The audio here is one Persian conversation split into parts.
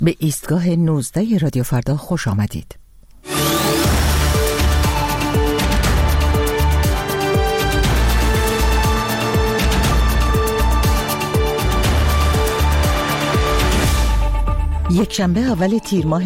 به ایستگاه 19 رادیو فردا خوش آمدید. یک شنبه اول تیر ماه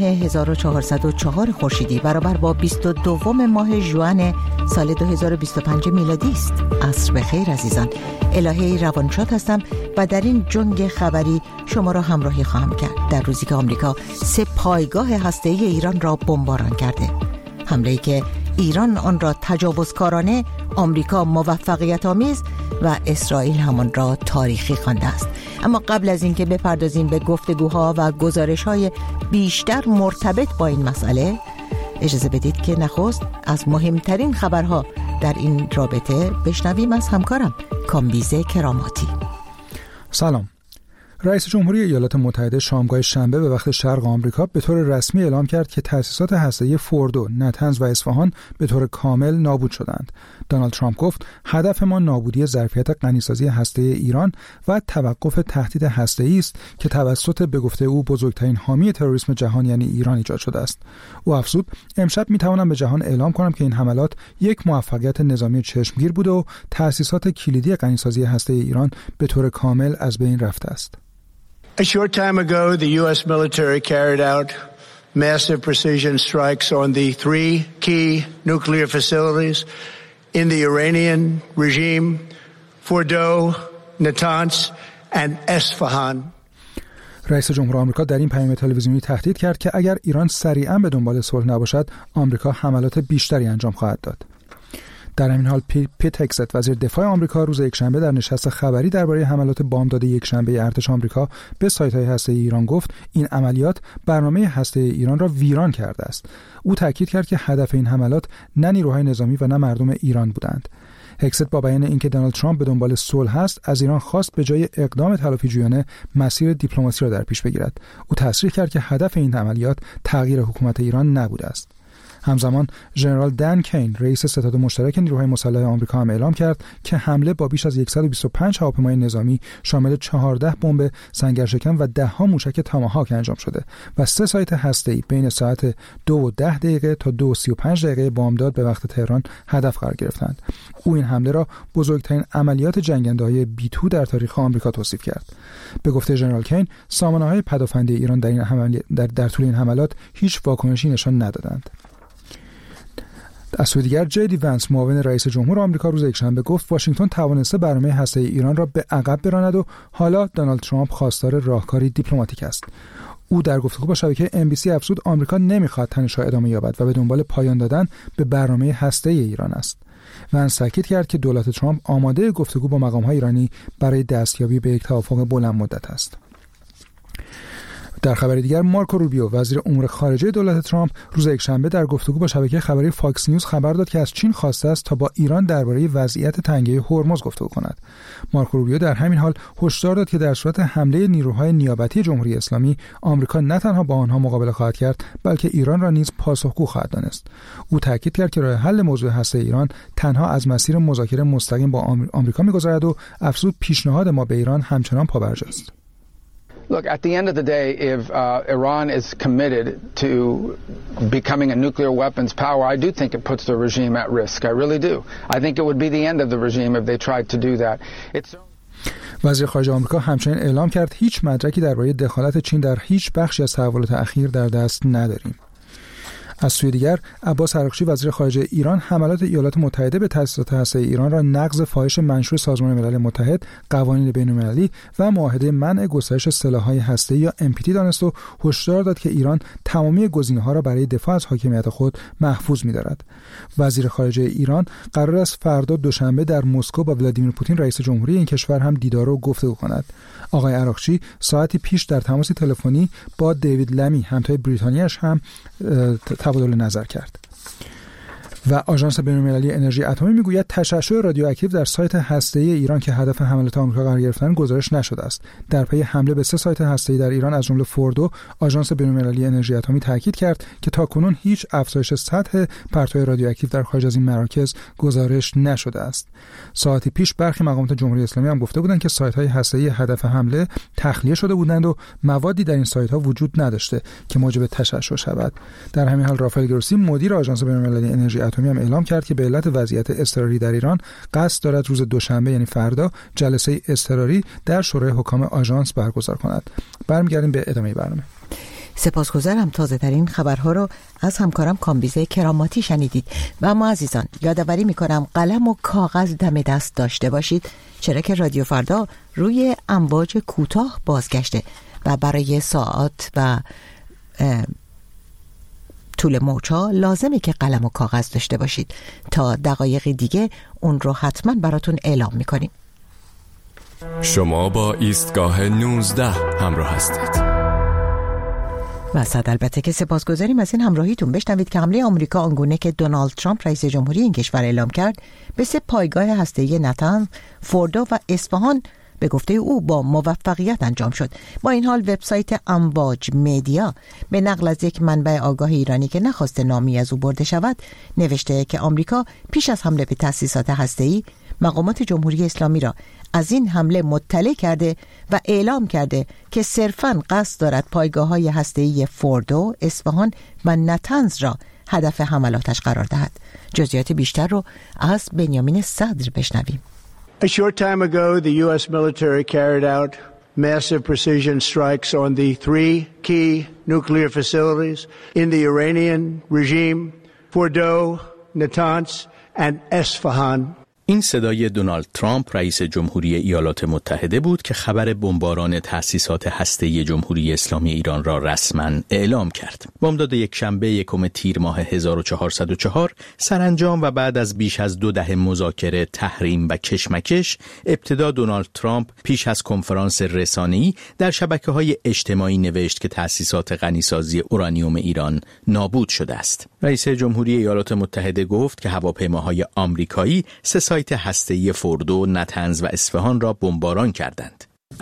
1404 خورشیدی برابر با 22 ماه ژوئن سال 2025 میلادی است. عصر بخیر عزیزان. الهه روانشاد هستم و در این جنگ خبری شما را همراهی خواهم کرد در روزی که آمریکا 3 پایگاه هسته‌ای ایران را بمباران کرده. حمله‌ای که ایران آن را تجاوزکارانه، آمریکا موفقیت آمیز و اسرائیل همان را تاریخی خوانده است. اما قبل از اینکه بپردازیم به گفتگوها و گزارش‌های بیشتر مرتبط با این مسئله، اجازه بدید که نخست از مهمترین خبرها در این رابطه بشنویم از همکارم کامبیز کراماتی. سلام. رئیس جمهوری ایالات متحده شامگاه شنبه به وقت شرق آمریکا به طور رسمی اعلام کرد که تأسیسات هسته‌ای فوردو، نتنز و اصفهان به طور کامل نابود شدند. دونالد ترامپ گفت هدف ما نابودی ظرفیت غنیسازی هسته‌ای ایران و توقف تهدید هسته‌ای است که توسط به گفته او بزرگترین حامی تروریسم جهان یعنی ایران ایجاد شده است. او افزود امشب می‌توانم به جهان اعلام کنم که این حملات یک موفقیت نظامی چشمگیر بوده و تأسیسات کلیدی غنیسازی هسته‌ای ایران به طور کامل از بین رفته است. A short time ago, the U.S. military carried out massive precision strikes on the 3 key nuclear facilities in the Iranian regime, Fordo, Natanz, and Esfahan. رئیس جمهور آمریکا در این پیام تلویزیونی تهدید کرد که اگر ایران سریعاً به دنبال صلح نباشد، آمریکا حملات بیشتری انجام خواهد داد. در همین حال پیت هگست وزیر دفاع آمریکا روز یکشنبه در نشست خبری درباره حملات بامداد یکشنبه ارتش آمریکا به سایت‌های هسته‌ای ایران گفت این عملیات برنامه هسته‌ای ایران را ویران کرده است. او تاکید کرد که هدف این حملات نه نیروهای نظامی و نه مردم ایران بودند. هگست با بیان اینکه دونالد ترامپ به دنبال صلح است، از ایران خواست به جای اقدام تلافی‌جویانه مسیر دیپلماسی را در پیش بگیرد. او تصریح کرد که هدف این عملیات تغییر حکومت ایران نبوده است. همزمان ژنرال دن کین رئیس ستاد مشترک نیروهای مسلح آمریکا هم اعلام کرد که حمله با بیش از 125 هواپیمای نظامی شامل 14 بمب سنگرشکن و 10 موشک تاماهاک انجام شده و 3 سایت هسته‌ای بین ساعت 2:10 تا 2:35 بامداد به وقت تهران هدف قرار گرفتند. او این حمله را بزرگترین عملیات جنگنده‌های B2 در تاریخ آمریکا توصیف کرد. به گفته ژنرال کین، سامانه‌های پدافندی ایران در طول این حملات هیچ واکنشی نشان ندادند. از سوی دیگر جی وانس معاون رئیس جمهور آمریکا روز یکشنبه گفت واشنگتن توانسته برنامه هسته‌ای ایران را به عقب براند و حالا دونالد ترامپ خواستار راهکاری دیپلماتیک است. او در گفتگو با شبکه NBC افزود آمریکا نمی‌خواهد تنش‌ها ادامه یابد و به دنبال پایان دادن به برنامه هسته‌ای ایران است. وانس تاکید کرد که دولت ترامپ آماده گفتگو با مقام‌های ایرانی برای دستیابی به یک توافق بلند مدت است. در خبر دیگر مارکو روبیو وزیر امور خارجه دولت ترامپ روز یکشنبه در گفتگو با شبکه خبری فاکس نیوز خبر داد که از چین خواسته است تا با ایران درباره وضعیت تنگه هرمز گفتگو کند. مارکو روبیو در همین حال هشدار داد که در صورت حمله نیروهای نیابتی جمهوری اسلامی آمریکا نه تنها با آنها مقابله خواهد کرد بلکه ایران را نیز پاسخگو خواهد دانست. او تاکید کرد که راه حل موضوع هسته ایران تنها از مسیر مذاکره مستقیم با آمریکا می‌گذرد و افزود پیشنهاد ما به ایران همچنان پابرجاست. Look, at the end of the day, if Iran is committed to becoming a nuclear weapons power, I do think it puts the regime at risk. I really do. I think it would be the end of the regime if they tried to do that. وزیر خارجه آمریکا همچنین اعلام کرد هیچ مدرکی درباره دخالت چین در هیچ بخشی از تحولات اخیر در دست نداریم. از سوی دیگر عباس عراقچی وزیر خارجه ایران حملات ایالات متحده به تأسیسات هسته‌ای ایران را نقض فاحش منشور سازمان ملل متحد، قوانین بین‌المللی و معاهده منع گسترش سلاح‌های هسته‌ای یا NPT دانست و هشدار داد که ایران تمامی گزینه‌ها را برای دفاع از حاکمیت خود محفوظ می‌دارد. وزیر خارجه ایران قرار است فردا دوشنبه در مسکو با ولادیمیر پوتین رئیس جمهوری این کشور هم دیدار و گفتگو کند. آقای عراقچی ساعتی پیش در تماس تلفنی با دیوید لمی همتای بریتانیاش هم تبادل نظر کرد. و آژانس بین‌المللی انرژی اتمی میگوید تشعشع رادیواکتیو در سایت هسته‌ای ایران که هدف حملات آمریکا قرار گرفتن گزارش نشده است. در پی حمله به 3 سایت هسته‌ای در ایران از جمله فوردو، آژانس بین‌المللی انرژی اتمی تاکید کرد که تاکنون هیچ افزایش سطح پرتوی رادیواکتیو در خارج از این مراکز گزارش نشده است. ساعتی پیش برخی مقامات جمهوری اسلامی هم گفته بودند که سایت‌های هسته‌ای هدف حمله تخلیه شده بودند و موادی در این سایت‌ها وجود نداشته که موجب تشعشع شود. در همین حال رافائل گروسی مدیر آژانس بین‌المللی انرژی اتمی هم اعلام کرد که به علت وضعیت اضطراری در ایران قصد دارد روز دوشنبه یعنی فردا جلسه اضطراری در شورای حکام آژانس برگزار کند. برمیگردیم به ادامه برنامه. سپاسگزارم. تازه ترین خبرها رو از همکارم کامبیزه کراماتی شنیدید. و اما عزیزان یادآوری میکنم قلم و کاغذ دم دست داشته باشید، چرا که رادیو فردا روی امواج کوتاه بازگشته و برای ساعات و طول موج‌ها لازمه که قلم و کاغذ داشته باشید. تا دقایق دیگه اون رو حتما براتون اعلام میکنیم. شما با ایستگاه 19 همراه هستید. و صد البته که سپاسگزاریم از این همراهیتون. بشنوید که حمله آمریکا آنگونه که دونالد ترامپ رئیس جمهوری این کشور اعلام کرد به 3 پایگاه هسته‌ای نتنز، فوردو و اصفهان به گفته او با موفقیت انجام شد. با این حال وبسایت امواج مدیا به نقل از یک منبع آگاه ایرانی که نخواسته نامی از او برده شود نوشته که آمریکا پیش از حمله به تأسیسات هسته‌ای مقامات جمهوری اسلامی را از این حمله مطلع کرده و اعلام کرده که صرفاً قصد دارد پایگاه‌های هسته‌ای فوردو، اصفهان و نتنز را هدف حملاتش قرار دهد. جزئیات بیشتر رو از بنیامین صدر بشنویم. A short time ago, the U.S. military carried out massive precision strikes on the 3 key nuclear facilities in the Iranian regime, Fordow, Natanz, and Esfahan. این صدای دونالد ترامپ رئیس جمهوری ایالات متحده بود که خبر بمباران تأسیسات هسته‌ای جمهوری اسلامی ایران را رسما اعلام کرد. بامداد یکشنبه 1 تیر ماه 1404 سرانجام و بعد از بیش از 2 دهه مذاکره، تحریم و کشمکش، ابتدا دونالد ترامپ پیش از کنفرانس رسانه‌ای در شبکه‌های اجتماعی نوشت که تأسیسات غنیسازی اورانیوم ایران نابود شده است. رئیس جمهوری ایالات متحده گفت که هواپیماهای آمریکایی 3 سایت هسته‌ای فوردو، نتنز و اصفهان را بمباران کردند.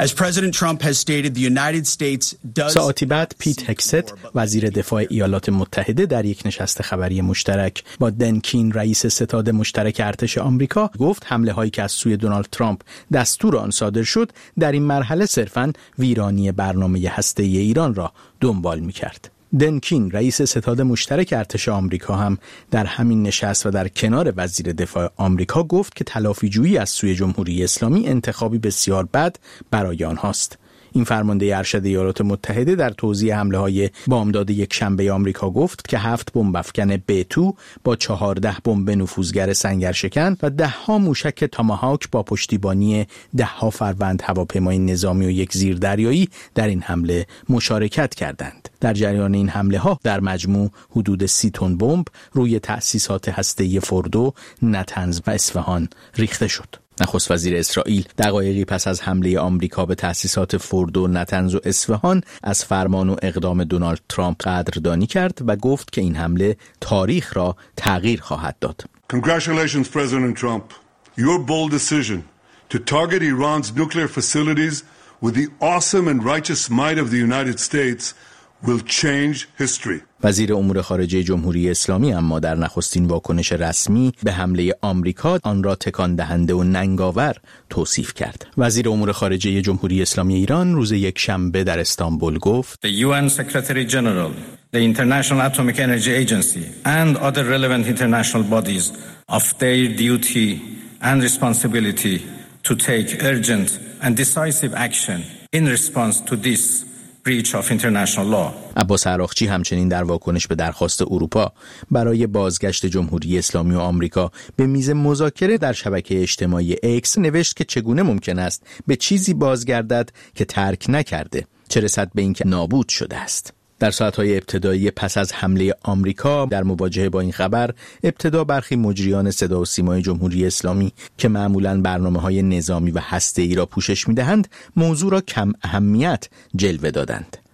ساعتی بعد پیت هکست وزیر دفاع ایالات متحده در یک نشست خبری مشترک با دن کین رئیس ستاد مشترک ارتش آمریکا گفت حمله هایی که از سوی دونالد ترامپ دستور آن صادر شد در این مرحله صرفاً ویرانی برنامه هسته‌ای ایران را دنبال می‌کرد. دن کین رئیس ستاد مشترک ارتش آمریکا هم در همین نشست و در کنار وزیر دفاع آمریکا گفت که تلافی‌جویی از سوی جمهوری اسلامی انتخابی بسیار بد برای آنهاست. این فرمانده ارشد ایالات متحده در توضیح حمله‌های بامداد یکشنبه آمریکا گفت که 7 بمب افکن B2 با 14 بمب نفوذگر سنگرشکن و 10 موشک تاماهاک با پشتیبانی 10 فروند هواپیمای نظامی و 1 زیردریایی در این حمله مشارکت کردند. در جریان این حمله‌ها در مجموع حدود 30 تن بمب روی تأسیسات هسته‌ای فوردو، نتنز و اصفهان ریخته شد. نخست وزیر اسرائیل دقایقی پس از حمله آمریکا به تأسیسات فوردو، نتنز و اصفهان از فرمان و اقدام دونالد ترامپ قدردانی کرد و گفت که این حمله تاریخ را تغییر خواهد داد. Congratulations, President Trump. Your bold decision to target Iran's nuclear facilities with the awesome and righteous might of the United States will change history. وزیر امور خارجه جمهوری اسلامی اما در نخستین واکنش رسمی به حمله آمریکا آن را تکان دهنده و ننگاور توصیف کرد. وزیر امور خارجه جمهوری اسلامی ایران روز یکشنبه در استانبول گفت: The UN Secretary General, the International Atomic Energy Agency and other relevant international bodies of their duty and responsibility to take urgent and decisive action in response to this breach of international law. عباس عراقچی همچنین در واکنش به درخواست اروپا برای بازگشت جمهوری اسلامی و آمریکا به میز مذاکره در شبکه اجتماعی اکس نوشت که چگونه ممکن است به چیزی بازگردد که ترک نکرده، چه رسد به اینکه نابود شده است. در ساعت‌های ابتدایی پس از حمله آمریکا در مواجهه با این خبر، ابتدا برخی مجریان صدا و سیمای جمهوری اسلامی که معمولاً برنامه‌های نظامی و هسته‌ای را پوشش می‌دهند، موضوع را کم اهمیت جلوه دادند.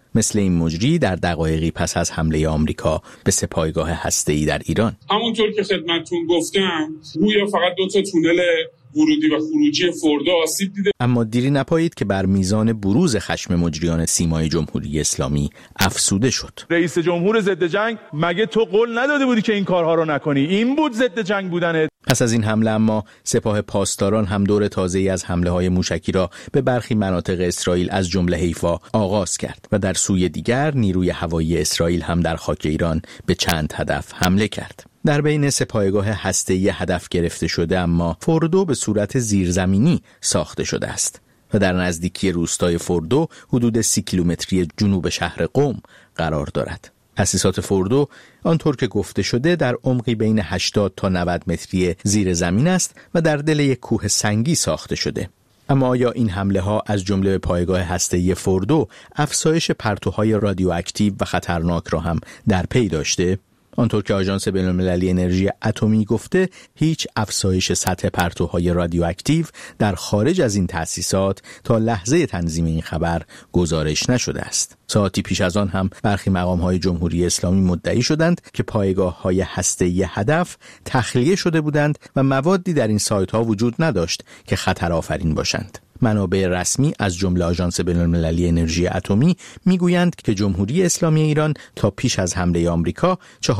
مثل این مجری در دقایقی پس از حمله آمریکا به سپاهگاه هسته‌ای در ایران. همونطور که خدمتتون گفتم گویا فقط 2 تونل ورودی و خروجی فوردو آسیب دیده. اما دیری نپایید که بر میزان بروز خشم مجریان سیمای جمهوری اسلامی افزوده شد. رئیس جمهور ضد جنگ مگه تو قول نداده بودی که این کارها رو نکنی؟ این بود ضد جنگ بودنت. پس از این حمله اما سپاه پاسداران هم دور تازه‌ای از حمله‌های موشکی را به برخی مناطق اسرائیل از جمله حیفا آغاز کرد و در سوی دیگر نیروی هوایی اسرائیل هم در خاک ایران به چند هدف حمله کرد. در بین سپاهگاه هسته‌ای هدف گرفته شده اما فوردو به صورت زیرزمینی ساخته شده است و در نزدیکی روستای فوردو حدود 30 کیلومتری جنوب شهر قم قرار دارد. تأسیسات فوردو آنطور که گفته شده در عمقی بین 80 تا 90 متری زیر زمین است و در دل یک کوه سنگی ساخته شده. اما آیا این حمله ها از جمله پایگاه هسته‌ای فوردو افزایش پرتوهای رادیواکتیو و خطرناک را هم در پی داشته؟ آنطور که آژانس بین‌المللی انرژی اتمی گفته هیچ افزایش سطح پرتوهای رادیواکتیو در خارج از این تأسیسات تا لحظه تنظیم این خبر گزارش نشده است. ساعتی پیش از آن هم برخی مقام‌های جمهوری اسلامی مدعی شدند که پایگاه‌های هسته‌ای هدف تخلیه شده بودند و موادی در این سایت‌ها وجود نداشت که خطر آفرین باشند. منابع رسمی از جمله آژانس بین‌المللی انرژی اتمی میگویند که جمهوری اسلامی ایران تا پیش از حمله آمریکا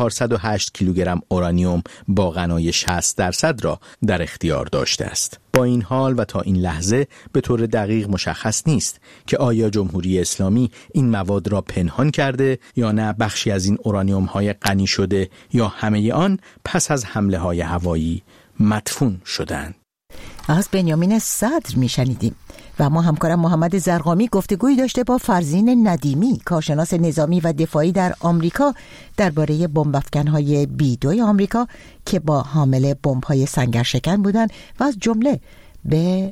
408 کیلوگرم اورانیوم با غنای 60% را در اختیار داشته است. با این حال و تا این لحظه به طور دقیق مشخص نیست که آیا جمهوری اسلامی این مواد را پنهان کرده یا نه بخشی از این اورانیوم های غنی شده یا همه آن پس از حمله های هوایی مدفون شدند. از بنیامین صدر میشنیدیم و ما همکارم محمد زرقامی گفتگویی داشته با فرزین ندیمی کارشناس نظامی و دفاعی در آمریکا درباره بمب افکن‌های B2 آمریکا که با حامل بمب‌های سنگرشکن بودند و از جمله به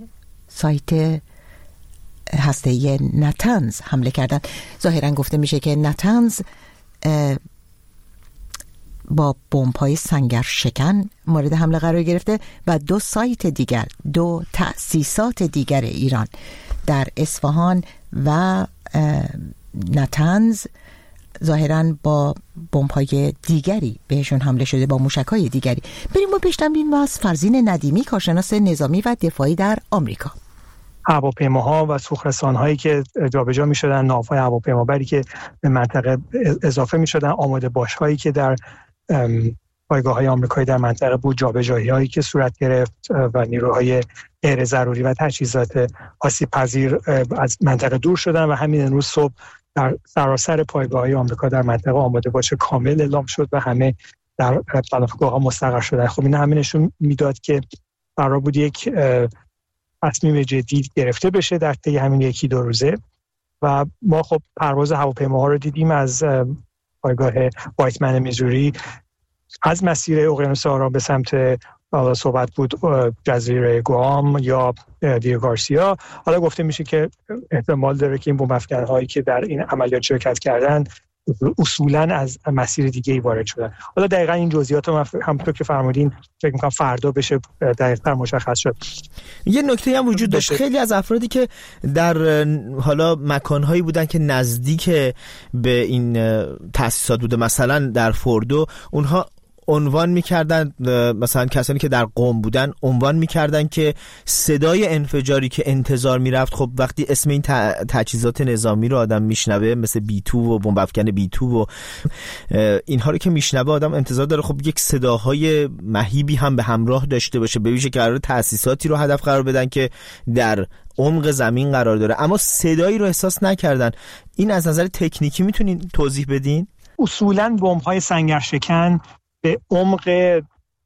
سایت هسته‌ای نتنز حمله کردند. ظاهراً گفته میشه که نتنز با بمب‌های سنگرشکن مورد حمله قرار گرفته و 2 سایت دیگر، 2 تأسیسات دیگر ایران در اصفهان و نتنز ظاهراً با بمب‌های دیگری بهشون حمله شده، با موشک‌های دیگری. بریم و بشنویم از فرزین ندیمی کارشناس نظامی و دفاعی در آمریکا. هواپیماها و سوخرسان‌هایی که جابجا می‌شدن، ناوهای هواپیمابری که به منطقه اضافه می‌شدن، آماده باش‌هایی که در پایگاه‌های آمریکایی در منطقه بود، جابجایی‌هایی که صورت گرفت و نیروهای غیر ضروری و تجهیزات آسیب‌پذیر از منطقه دور شدن و همین امروز صبح در سراسر پایگاه‌های آمریکا در منطقه آماده باش کامل اعلام شد و همه در پناهگاه‌ها مستقر شدن. خب این همین نشون میداد که قرار بود یک تصمیم جدی گرفته بشه در طی همین 1-2 روزه و ما خب پرواز هواپیماها رو دیدیم از پایگاه وایتمن میزوری از مسیر اقیانوس آرام به سمت حالا صحبت بود جزیره گوام یا دیو گارسیا. حالا گفته میشه که احتمال داره که این بمب افکن‌هایی که در این عملیات شرکت کردن اصولاً از مسیر دیگه‌ای وارد شدن. حالا دقیقاً این جزئیات رو همونطور که فرمودین فکر می‌کنم فردا بشه دقیق‌تر مشخص شد. یه نکته هم وجود داشت، خیلی از افرادی که در حالا مکان‌هایی بودن که نزدیک به این تأسیسات بوده، مثلا در فوردو، اونها عنوان می‌کردن، مثلا کسانی که در قم بودن عنوان می‌کردن که صدای انفجاری که انتظار می‌رفت، خب وقتی اسم این تجهیزات نظامی رو آدم میشنوه مثل B2 و بمب افکن B2 و اینها رو که میشنوه آدم انتظار داره خب یک صداهای مهیبی هم به همراه داشته باشه، به ویژه که قرار تأسیساتی رو هدف قرار بدن که در عمق زمین قرار داره، اما صدایی رو احساس نکردن. این از نظر تکنیکی میتونین توضیح بدین؟ اصولاً بمب‌های سنگرشکن به عمق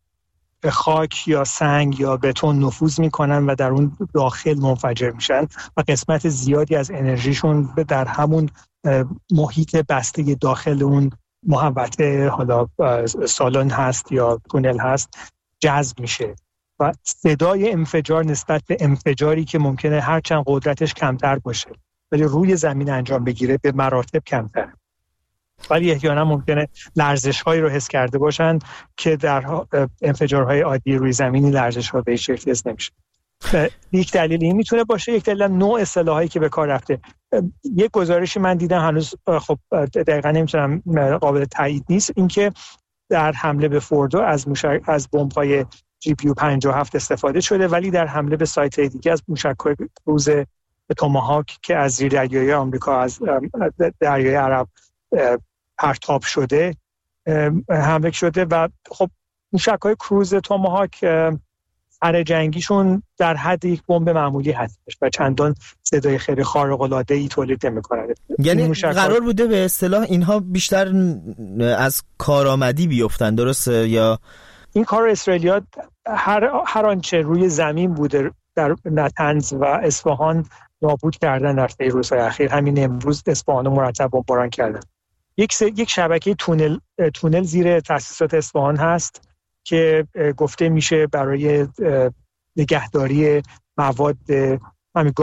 خاک یا سنگ یا بتون نفوذ میکنن و در اون داخل منفجر میشن و قسمت زیادی از انرژیشون در همون محیط بسته داخل اون محوطه، حالا سالن هست یا تونل هست، جذب میشه و صدای انفجار نسبت به انفجاری که ممکنه هرچند قدرتش کمتر باشه ولی روی زمین انجام بگیره به مراتب کمتر، ولی احیانا ممکنه لرزش‌هایی رو حس کرده باشن که در انفجارهای عادی روی زمینی لرزش‌ها به هیچ شکل حس نمیشه. یک دلیل این میتونه باشه، یک دلیل نوع سلاحایی که به کار رفته. یک گزارشی من دیدم، هنوز خب دقیقاً نمیتونم، قابل تایید نیست، اینکه در حمله به فوردو از بمب‌های GPU 57 استفاده شده، ولی در حمله به سایت دیگه از موشک‌های کروز توماهاک که از زیردریایی آمریکا از دریای عرب پرتاب شده حمله شده و خب موشک‌های کروز توماهاک اره جنگیشون در حد یک بمب معمولی هستش و چندان صدای خیلی خارق‌العاده‌ای تولید نمی‌کنه. یعنی قرار بوده به اصطلاح اینها بیشتر از کارآمدی بیفتن، درسته؟ یا این کار اسرائیلیا هر آنچه روی زمین بوده در نتنز و اصفهان نابود کردن در طی روزهای اخیر. همین امروز اصفهان رو مرتب بمباران کردن. یک شبکه تونل زیر تأسیسات اصفهان هست که گفته میشه برای نگهداری مواد همین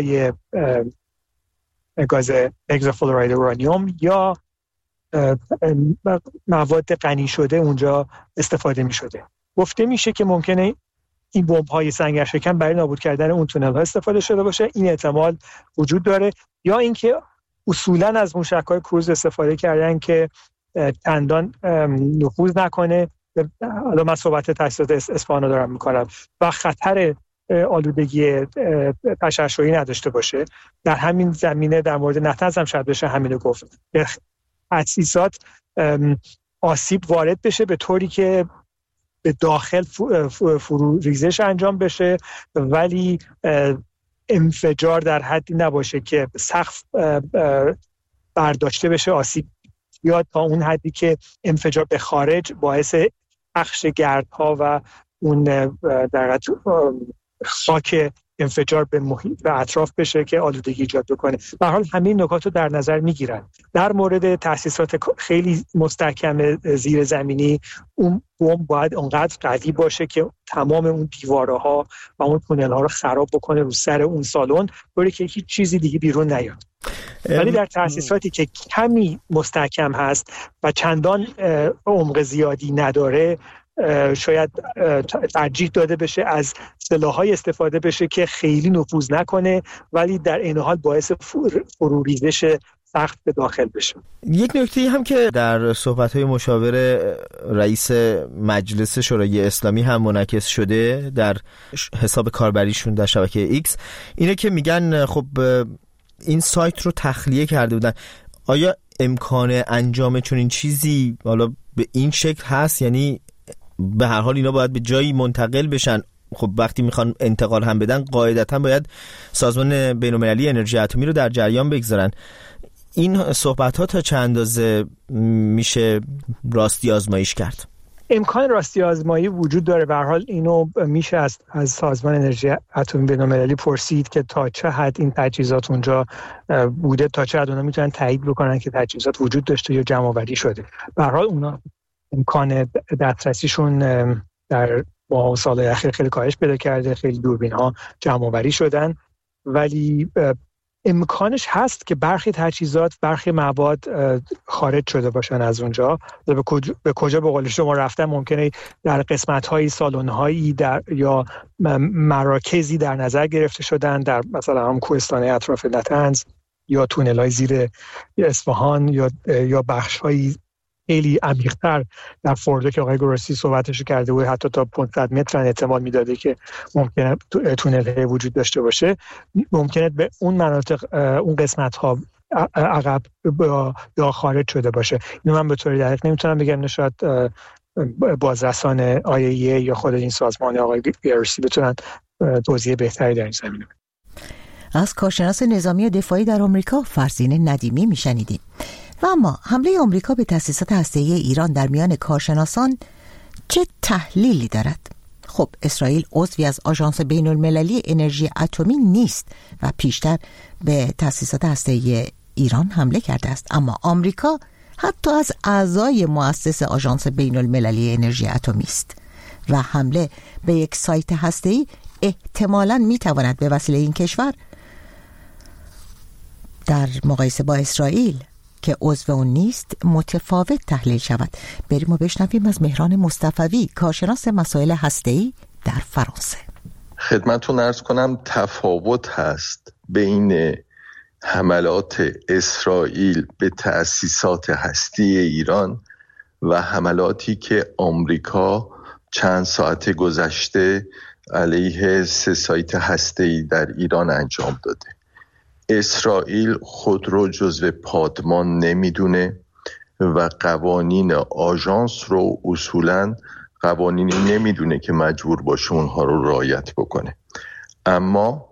گاز هگزافلوراید اورانیوم یا مواد غنی شده اونجا استفاده میشده. گفته میشه که ممکنه این بمب‌های سنگرشکن برای نابود کردن اون تونل‌ها استفاده شده باشه. این احتمال وجود داره، یا اینکه اصولاً از موشک‌های کروز استفاده کردن که چندان نفوذ نکنه. حالا من صحبت تأسیسات اصفهان رو دارم میکنم و خطر آلودگی تشعشعی نداشته باشه. در همین زمینه در مورد نتنز هم شاید بشه همینو گفت. تأسیسات آسیب وارد بشه به طوری که به داخل فرو ریزش انجام بشه، ولی انفجار در حدی نباشه که سقف برداشته بشه، آسیب بیاد تا اون حدی که انفجار به خارج باعث پخش گردها و اون در خاک انفجار به محیط و اطراف بشه که آلودگی ایجاد بکنه. به هر حال همین نکات رو در نظر میگیرن. در مورد تأسیسات خیلی مستحکم زیر زمینی، اون بمب باید اونقدر قوی باشه که تمام اون دیوارها و اون تونل ها رو خراب بکنه رو سر اون سالن، طوری که هیچ چیزی دیگه بیرون نیاد. ولی در تأسیساتی که کمی مستحکم هست و چندان عمق زیادی نداره، شاید ترجیح داده بشه از سلاح‌های استفاده بشه که خیلی نفوذ نکنه ولی در این حال باعث فروریزش سخت به داخل بشه. یک نکته هم که در صحبت‌های مشاور رئیس مجلس شورای اسلامی هم منعکس شده در حساب کاربریشون در شبکه ایکس اینه که میگن خب این سایت رو تخلیه کرده بودن. آیا امکان انجام چنین چیزی حالا به این شکل هست؟ یعنی به هر حال اینا باید به جایی منتقل بشن. خب وقتی میخوان انتقال هم بدن قاعدتا باید سازمان بین‌المللی انرژی اتمی رو در جریان بگذارن. این صحبت ها تا چند اندازه میشه راستی آزمایش کرد؟ امکان راستی آزمایی وجود داره. به هر حال اینو میشه از سازمان انرژی اتمی بین‌المللی پرسید که تا چه حد این تجهیزات اونجا بوده، تا چه حد اونا میتونن تایید بکنن که تجهیزات وجود داشته یا جمع‌آوری شده. به هر حال اونا امکان دسترسیشون در با سال‌های اخیر خیلی کاهش پیدا کرده، خیلی دوربین‌ها جمع‌آوری شدن، ولی امکانش هست که برخی تجهیزات، برخی مواد خارج شده باشن از اونجا. به کجا به قول شما رفتن ممکنه در قسمت‌های سالن‌هایی یا مراکزی در نظر گرفته شدن، در مثلا هم کوهستان‌های اطراف نتنز یا تونل‌های زیر اصفهان یا بخش‌های خیلی عمیق‌تر در فوردو که آقای گروسی صحبتش کرده بود، حتی تا 500 متر احتمال میداده که ممکنه تونل وجود داشته باشه. ممکنه به اون مناطق، اون قسمت‌ها عقب یا خارج شده باشه. اینو من به طور دقیق نمیتونم بگم، شاید بازرسان IAEA یا خود این سازمان آقای گروسی بتونن توضیح بهتری در این زمینه. از کارشناس نظامی و دفاعی در آمریکا فرزین ندیمی میشنیدیم. و اما حمله آمریکا به تأسیسات هسته‌ای ایران در میان کارشناسان چه تحلیلی دارد؟ خب اسرائیل عضوی از آژانس بین‌المللی انرژی اتمی نیست و پیشتر به تأسیسات هسته‌ای ایران حمله کرده است، اما آمریکا حتی از اعضای مؤسس آژانس بین‌المللی انرژی اتمی است و حمله به یک سایت هسته‌ای احتمالاً میتواند به وسیله این کشور در مقایسه با اسرائیل که عضو اون نیست متفاوت تحلیل شود. بریم و بشنویم از مهران مصطفوی، کارشناس مسائل هسته‌ای در فرانسه. خدمتتون عرض کنم تفاوت هست بین حملات اسرائیل به تأسیسات هستی ایران و حملاتی که آمریکا چند ساعت گذشته علیه 3 سایت هسته‌ای در ایران انجام داده. اسرائیل خود رو جزو پادمان نمیدونه و قوانین آژانس رو اصولاً قوانینی نمیدونه که مجبور باشه اونها رو رعایت بکنه. اما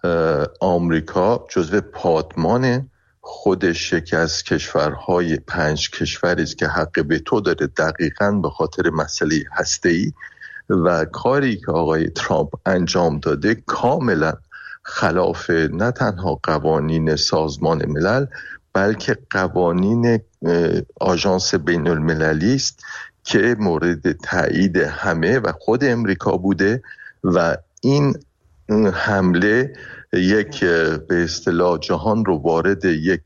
آمریکا جزو پادمان خودش یکی از کشورهای 5 کشوری است که حق وتو داره دقیقاً به خاطر مسئله هسته‌ای و کاری که آقای ترامپ انجام داده کاملا خلاف نه تنها قوانین سازمان ملل بلکه قوانین آژانس بین المللی است که مورد تایید همه و خود امریکا بوده و این حمله یک به اصطلاح جهان رو وارد یک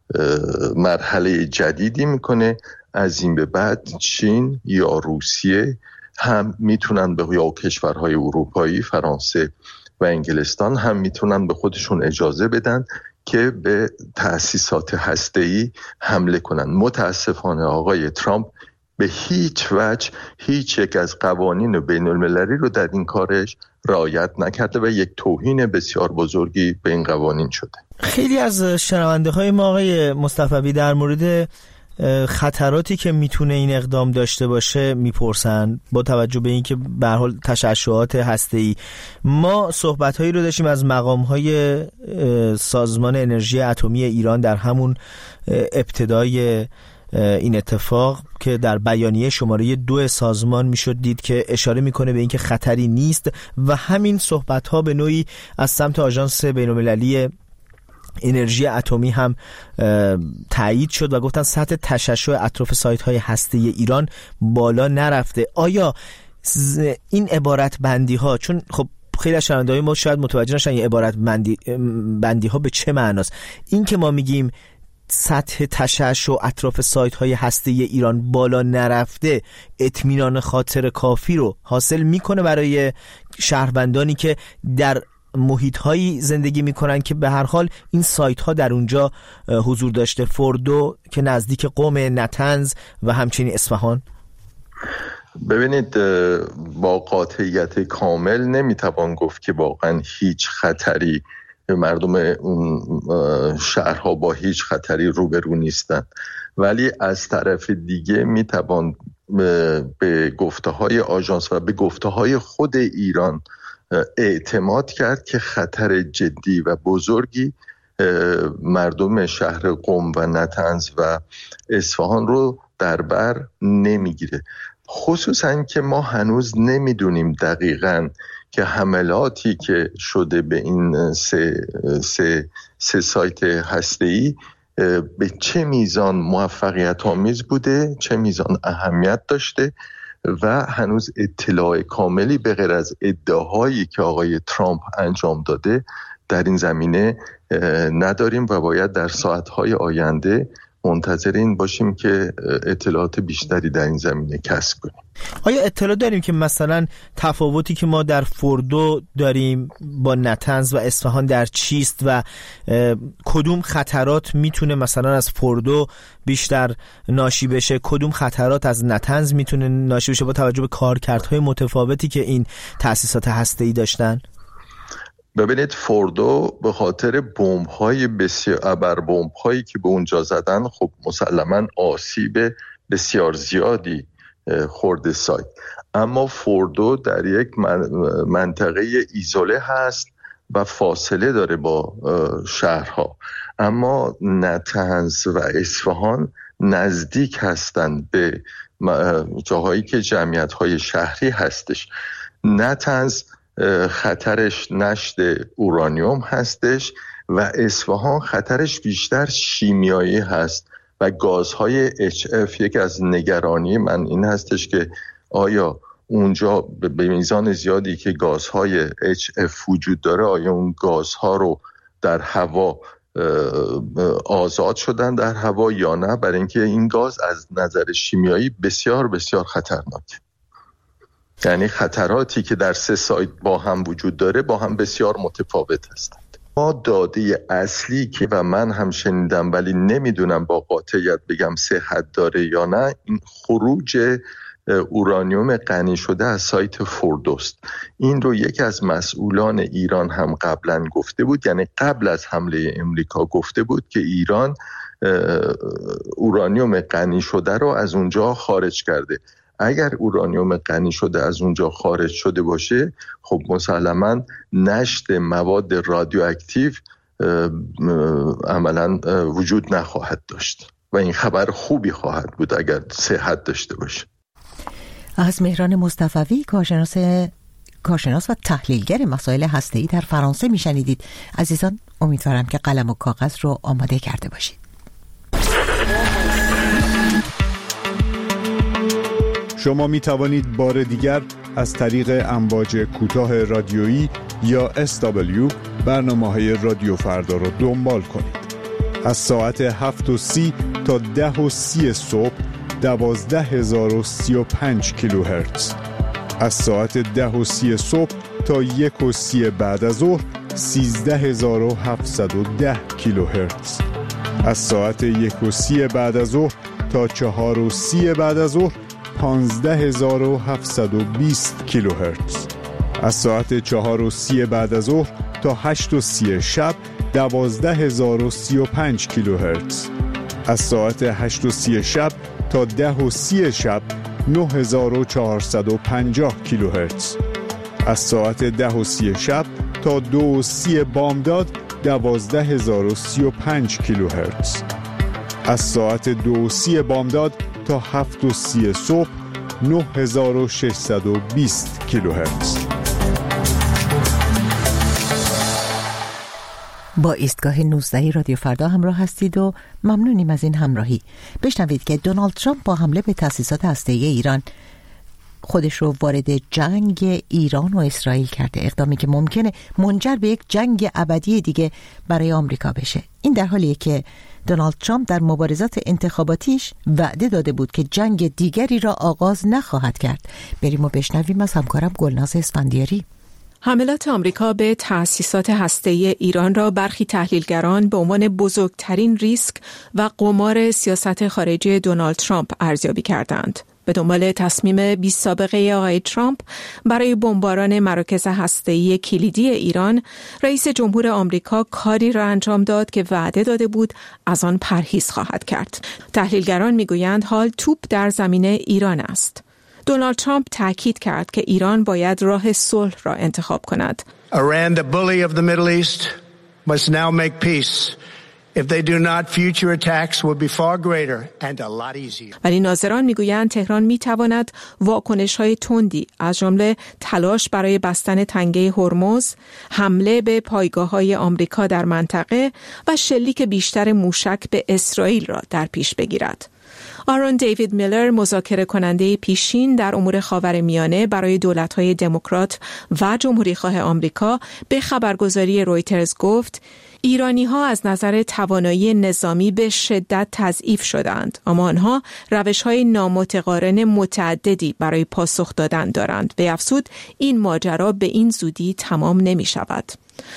مرحله جدیدی میکنه. از این به بعد چین یا روسیه هم میتونن به یا کشورهای اروپایی فرانسه و انگلستان هم میتونن به خودشون اجازه بدن که به تأسیسات هسته‌ای حمله کنن. متاسفانه آقای ترامپ به هیچ وجه هیچ یک از قوانین بین المللی رو در این کارش رعایت نکرده و یک توهین بسیار بزرگی به این قوانین شده. خیلی از شنونده های ما آقای مصطفی در مورد خطراتی که میتونه این اقدام داشته باشه میپرسن با توجه به اینکه به هر حال تشعشعات هسته‌ای. ما صحبت‌هایی رو داشتیم از مقام‌های سازمان انرژی اتمی ایران در همون ابتدای این اتفاق که در بیانیه شماره 2 سازمان میشد دید که اشاره میکنه به اینکه خطری نیست و همین صحبت‌ها به نوعی از سمت آژانس بین‌المللی انرژی اتمی هم تایید شد و گفتن سطح تشعشع اطراف سایت‌های هسته‌ای ایران بالا نرفته. آیا این عبارت بندی ها، چون خب خیلی از شنونده‌های ما شاید متوجه نشن این عبارت بندی ها به چه معناست، این که ما میگیم سطح تشعشع اطراف سایت‌های هسته‌ای ایران بالا نرفته اطمینان خاطر کافی رو حاصل میکنه برای شهروندانی که در محیط‌هایی زندگی میکنن که به هر حال این سایت‌ها در اونجا حضور داشته، فوردو که نزدیک قم، نطنز و همچنین اصفهان؟ ببینید با قاطعیت کامل نمیتوان گفت که واقعا هیچ خطری، مردم اون شهرها با هیچ خطری روبرو نیستن، ولی از طرف دیگه میتوان به گفته‌های آژانس و به گفته‌های خود ایران اعتماد کرد که خطر جدی و بزرگی مردم شهر قم و نطنز و اصفهان رو در بر نمیگیره. خصوصا که ما هنوز نمیدونیم دقیقاً که حملاتی که شده به این سه سایت هسته‌ای به چه میزان موفقیت آمیز بوده، چه میزان اهمیت داشته و هنوز اطلاع کاملی به غیر از ادعاهایی که آقای ترامپ انجام داده در این زمینه نداریم و باید در ساعتهای آینده منتظر این باشیم که اطلاعات بیشتری در این زمینه کسب کنیم. آیا اطلاع داریم که مثلا تفاوتی که ما در فوردو داریم با نطنز و اصفهان در چیست و کدوم خطرات میتونه مثلا از فوردو بیشتر ناشی بشه، کدوم خطرات از نطنز میتونه ناشی بشه با توجه به کارکردهای متفاوتی که این تأسیسات هسته‌ای داشتن؟ ببینید فوردو به خاطر بمب‌های بسیار ابر بمب‌هایی که به اونجا زدن خب مسلماً آسیب بسیار زیادی خورده سایت، اما فوردو در یک منطقه ایزوله هست و فاصله داره با شهرها، اما نطنز و اصفهان نزدیک هستند به جاهایی که جمعیت‌های شهری هستش. نطنز خطرش نشت اورانیوم هستش و اصفهان خطرش بیشتر شیمیایی هست و گازهای HF. یک از نگرانی من این هستش که آیا اونجا به میزان زیادی که گازهای HF وجود داره آیا اون گازها رو در هوا آزاد شدن در هوا یا نه، برای اینکه این گاز از نظر شیمیایی بسیار بسیار خطرناکه. یعنی خطراتی که در 3 سایت با هم وجود داره با هم بسیار متفاوت هستند. ما داده اصلی که و من هم شنیدم ولی نمیدونم با قاطعیت بگم صحت داره یا نه، این خروج اورانیوم غنی شده از سایت فوردوست. این رو یکی از مسئولان ایران هم قبلا گفته بود، یعنی قبل از حمله امریکا گفته بود که ایران اورانیوم غنی شده رو از اونجا خارج کرده. اگر اورانیوم غنی شده از اونجا خارج شده باشه، خب مسلماً نشت مواد رادیواکتیو عملاً وجود نخواهد داشت و این خبر خوبی خواهد بود اگر صحت داشته باشه. از مهران مصطفوی کارشناس و تحلیلگر مسائل هسته‌ای در فرانسه میشنیدید. عزیزان، امیدوارم که قلم و کاغذ رو آماده کرده باشید. شما می توانید بار دیگر از طریق امواج کوتاه رادیویی یا SW برنامه‌های رادیو فردا را دنبال کنید. از ساعت 7:30 تا 10:30 صبح 12035 کیلوهرتز. از ساعت 10:30 صبح تا 1:30 بعد از ظهر 13710 کیلوهرتز. از ساعت 1:30 بعد از ظهر تا 4:30 بعد از ظهر 15720 کیلوهرتز. از ساعت 4:30 بعد از ظهر تا 8:30 شب 12035 کیلوهرتز. از ساعت 8:30 شب تا 10:30 شب 9450 کیلوهرتز. از ساعت 10:30 شب تا 2:30 بامداد 12035 کیلوهرتز. از ساعت 2:30 بامداد تا 7:30 صبح 9620 کیلوهرتز. با ایستگاه 19 رادیو فردا همراه هستید و ممنونیم از این همراهی. بشنوید که دونالد ترامپ با حمله به تأسیسات هسته‌ای ایران خودش رو وارد جنگ ایران و اسرائیل کرده، اقدامی که ممکنه منجر به یک جنگ ابدی دیگه برای آمریکا بشه. این در حالیه که دونالد ترامپ در مبارزات انتخاباتیش وعده داده بود که جنگ دیگری را آغاز نخواهد کرد. بریم و بشنویم از همکارم گلناز اسفندیاری. حملات آمریکا به تأسیسات هسته‌ای ایران را برخی تحلیلگران به عنوان بزرگترین ریسک و قمار سیاست خارجی دونالد ترامپ ارزیابی کردند. به دنبال تصمیم بی سابقه آقای ترامپ برای بمباران مراکز هسته‌ای کلیدی ایران، رئیس جمهور آمریکا کاری را انجام داد که وعده داده بود از آن پرهیز خواهد کرد. تحلیلگران میگویند حال توپ در زمین ایران است. دونالد ترامپ تاکید کرد که ایران باید راه صلح را انتخاب کند. Iran, the bully of the Middle East, must now make peace. If they do not, future attacks will be far greater and a lot easier. ولی ناظران میگویند تهران میتواند واکنش‌های تندی از جمله تلاش برای بستن تنگه هرمز، حمله به پایگاه‌های آمریکا در منطقه و شلیک بیشتر موشک به اسرائیل را در پیش بگیرد. آرون دیوید میلر، مذاکره کننده پیشین در امور خاورمیانه برای دولت‌های دموکرات و جمهوری‌خواه آمریکا، به خبرگزاری رویترز گفت ایرانی‌ها از نظر توانایی نظامی به شدت تضعیف شدند، اما آنها روش‌های نامتقارن متعددی برای پاسخ دادن دارند. به افزود این ماجرا به این زودی تمام نمی‌شود.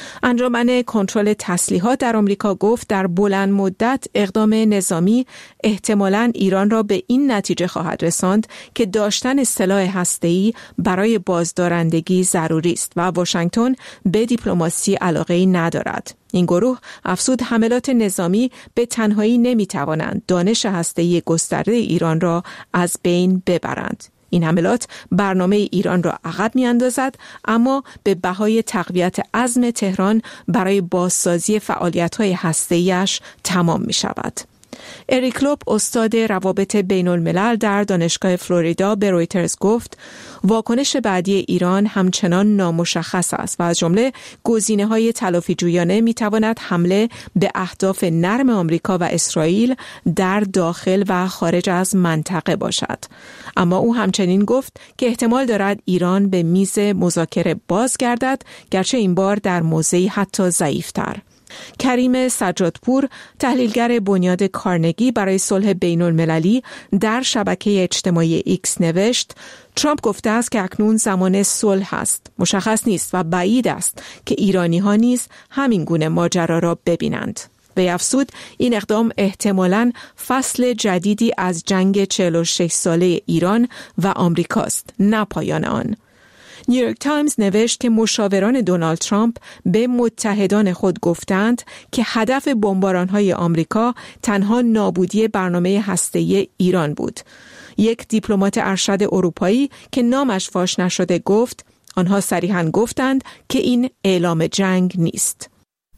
انجمن کنترل تسلیحات در آمریکا گفت در بلند مدت اقدام نظامی احتمالاً ایران را به این نتیجه خواهد رساند که داشتن سلاح هسته‌ای برای بازدارندگی ضروری است و واشنگتن به دیپلماسی علاقه‌ای ندارد. این گروه افزود حملات نظامی به تنهایی نمی‌توانند دانش هسته‌ای گسترده ایران را از بین ببرند. این حملات برنامه ایران را عقب می‌اندازد، اما به بهای تقویت عزم تهران برای بازسازی فعالیت‌های هسته‌ای‌اش تمام می‌شود. اریک لوب، استاد روابط بین الملل در دانشگاه فلوریدا، به رویترز گفت واکنش بعدی ایران همچنان نامشخص است و از جمله گزینه‌های تلافی‌جویانه می‌تواند حمله به اهداف نرم آمریکا و اسرائیل در داخل و خارج از منطقه باشد. اما او همچنین گفت که احتمال دارد ایران به میز مذاکره بازگردد، گرچه این بار در موضعی حتی ضعیف‌تر. کریم سجادپور، تحلیلگر بنیاد کارنگی برای صلح بین المللی، در شبکه اجتماعی ایکس نوشت: ترامپ گفته است که اکنون زمان صلح است. مشخص نیست و بعید است که ایرانی ها نیز همین گونه ماجرا را ببینند. وی افزود این اقدام احتمالاً فصل جدیدی از جنگ 46 ساله ایران و آمریکاست، نه پایان آن. نیویورک تایمز نوشت که مشاوران دونالد ترامپ به متحدان خود گفتند که هدف بمباران‌های آمریکا تنها نابودی برنامه هسته‌ای ایران بود. یک دیپلمات ارشد اروپایی که نامش فاش نشده گفت آنها صریحاً گفتند که این اعلام جنگ نیست.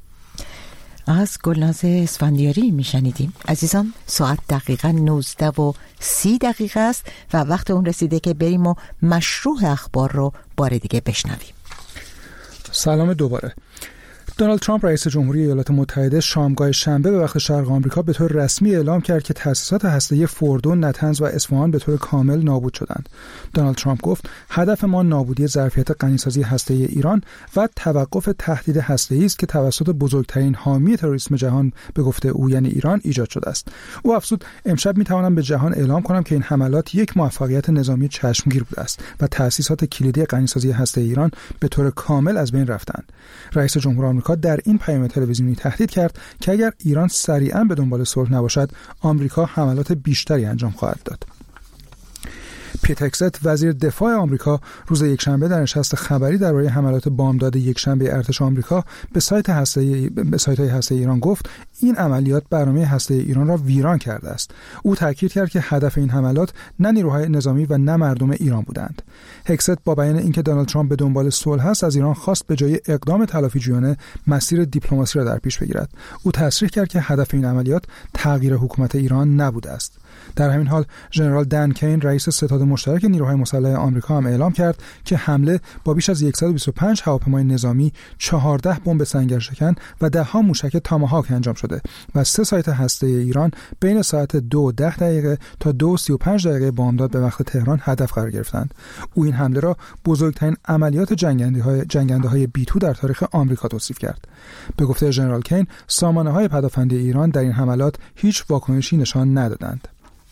از گلناز اسفندیاری میشنیدیم. عزیزان، ساعت دقیقاً 19:30 است و وقت اون رسیده که بریم و مشروع اخبار رو بار دیگه بشنویم. سلام دوباره. دونالد ترامپ رئیس جمهوری ایالات متحده شامگاه شنبه به وقت شرق آمریکا به طور رسمی اعلام کرد که تأسیسات هسته‌ای فوردو، نتنز و اصفهان به طور کامل نابود شدند. دونالد ترامپ گفت هدف ما نابودی ظرفیت غنیسازی هسته‌ای ایران و توقف تهدید هسته‌ای است که توسط بزرگترین حامی تروریسم جهان به گفته او یعنی ایران ایجاد شده است. او افزود امشب می‌توانم به جهان اعلام کنم که این حملات یک موفقیت نظامی چشمگیر بوده است و تأسیسات کلیدی غنیسازی هسته‌ای ایران به طور کامل از بین رفتند. رئیس جمهور آمریکا در این پیام تلویزیونی تهدید کرد که اگر ایران سریعاً به دنبال صلح نباشد، آمریکا حملات بیشتری انجام خواهد داد. پیت هگست، وزیر دفاع آمریکا، روز یکشنبه در نشست خبری درباره حملات بامداد یکشنبه ارتش آمریکا به سایت‌های هسته‌ای ایران گفت این عملیات برنامه هسته‌ای ایران را ویران کرده است. او تاکید کرد که هدف این حملات نه نیروهای نظامی و نه مردم ایران بودند. هگست با بیان اینکه دونالد ترامپ به دنبال صلح است، از ایران خواست به جای اقدام تلافی‌جویانه مسیر دیپلماسی را در پیش بگیرد. او تصریح کرد که هدف این عملیات تغییر حکومت ایران نبوده است. در همین حال ژنرال دن کین، رئیس ستاد مشترک نیروهای مسلح آمریکا هم اعلام کرد که حمله با بیش از 125 هواپیمای نظامی، 14 بمب سنگرشکن و 10 موشک تاماهاک انجام شده و 3 سایت هسته‌ای ایران بین ساعت 2:10 تا 2:35 بامداد به وقت تهران هدف قرار گرفتند. او این حمله را بزرگترین عملیات جنگنده‌های B2 در تاریخ آمریکا توصیف کرد. به گفته ژنرال کین، سامانه‌های پدافندی ایران در این حملات هیچ واکنشی نشان ندادند.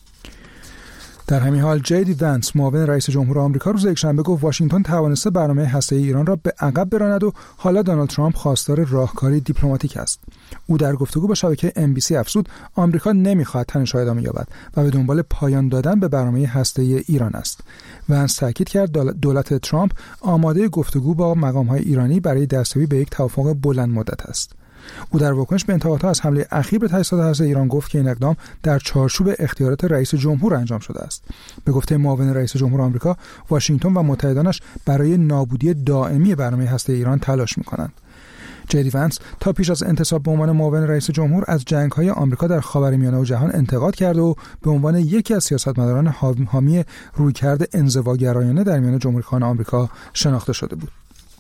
در همین حال جی دی ونس، معاون رئیس جمهور آمریکا، روز یکشنبه گفت واشنگتن توانسته برنامه هسته‌ای ایران را به عقب براند و حالا دونالد ترامپ خواستار راهکاری دیپلماتیک است. او در گفتگو با شبکه NBC افزود آمریکا نمی‌خواهد تنش ادامه یابد و به دنبال پایان دادن به برنامه هسته‌ای ایران است. ونس تاکید کرد دولت ترامپ آماده گفتگو با مقام‌های ایرانی برای دستیابی به یک توافق بلند مدت است. او در واکنش به انتقادها از حمله اخیر به تأسیسات هسته‌ای ایران گفت که این اقدام در چارچوب اختیارات رئیس جمهور انجام شده است. به گفته معاون رئیس جمهور آمریکا، واشنگتن و متحدانش برای نابودی دائمی برنامه هسته‌ای ایران تلاش می‌کنند. جی ونس تا پیش از انتصاب به عنوان معاون رئیس جمهور از جنگ‌های آمریکا در خاورمیانه و جهان انتقاد کرد و به عنوان یکی از سیاستمداران حامی رویکرد انزواگرایانه در میان جمهوری‌خواهان آمریکا شناخته شده بود.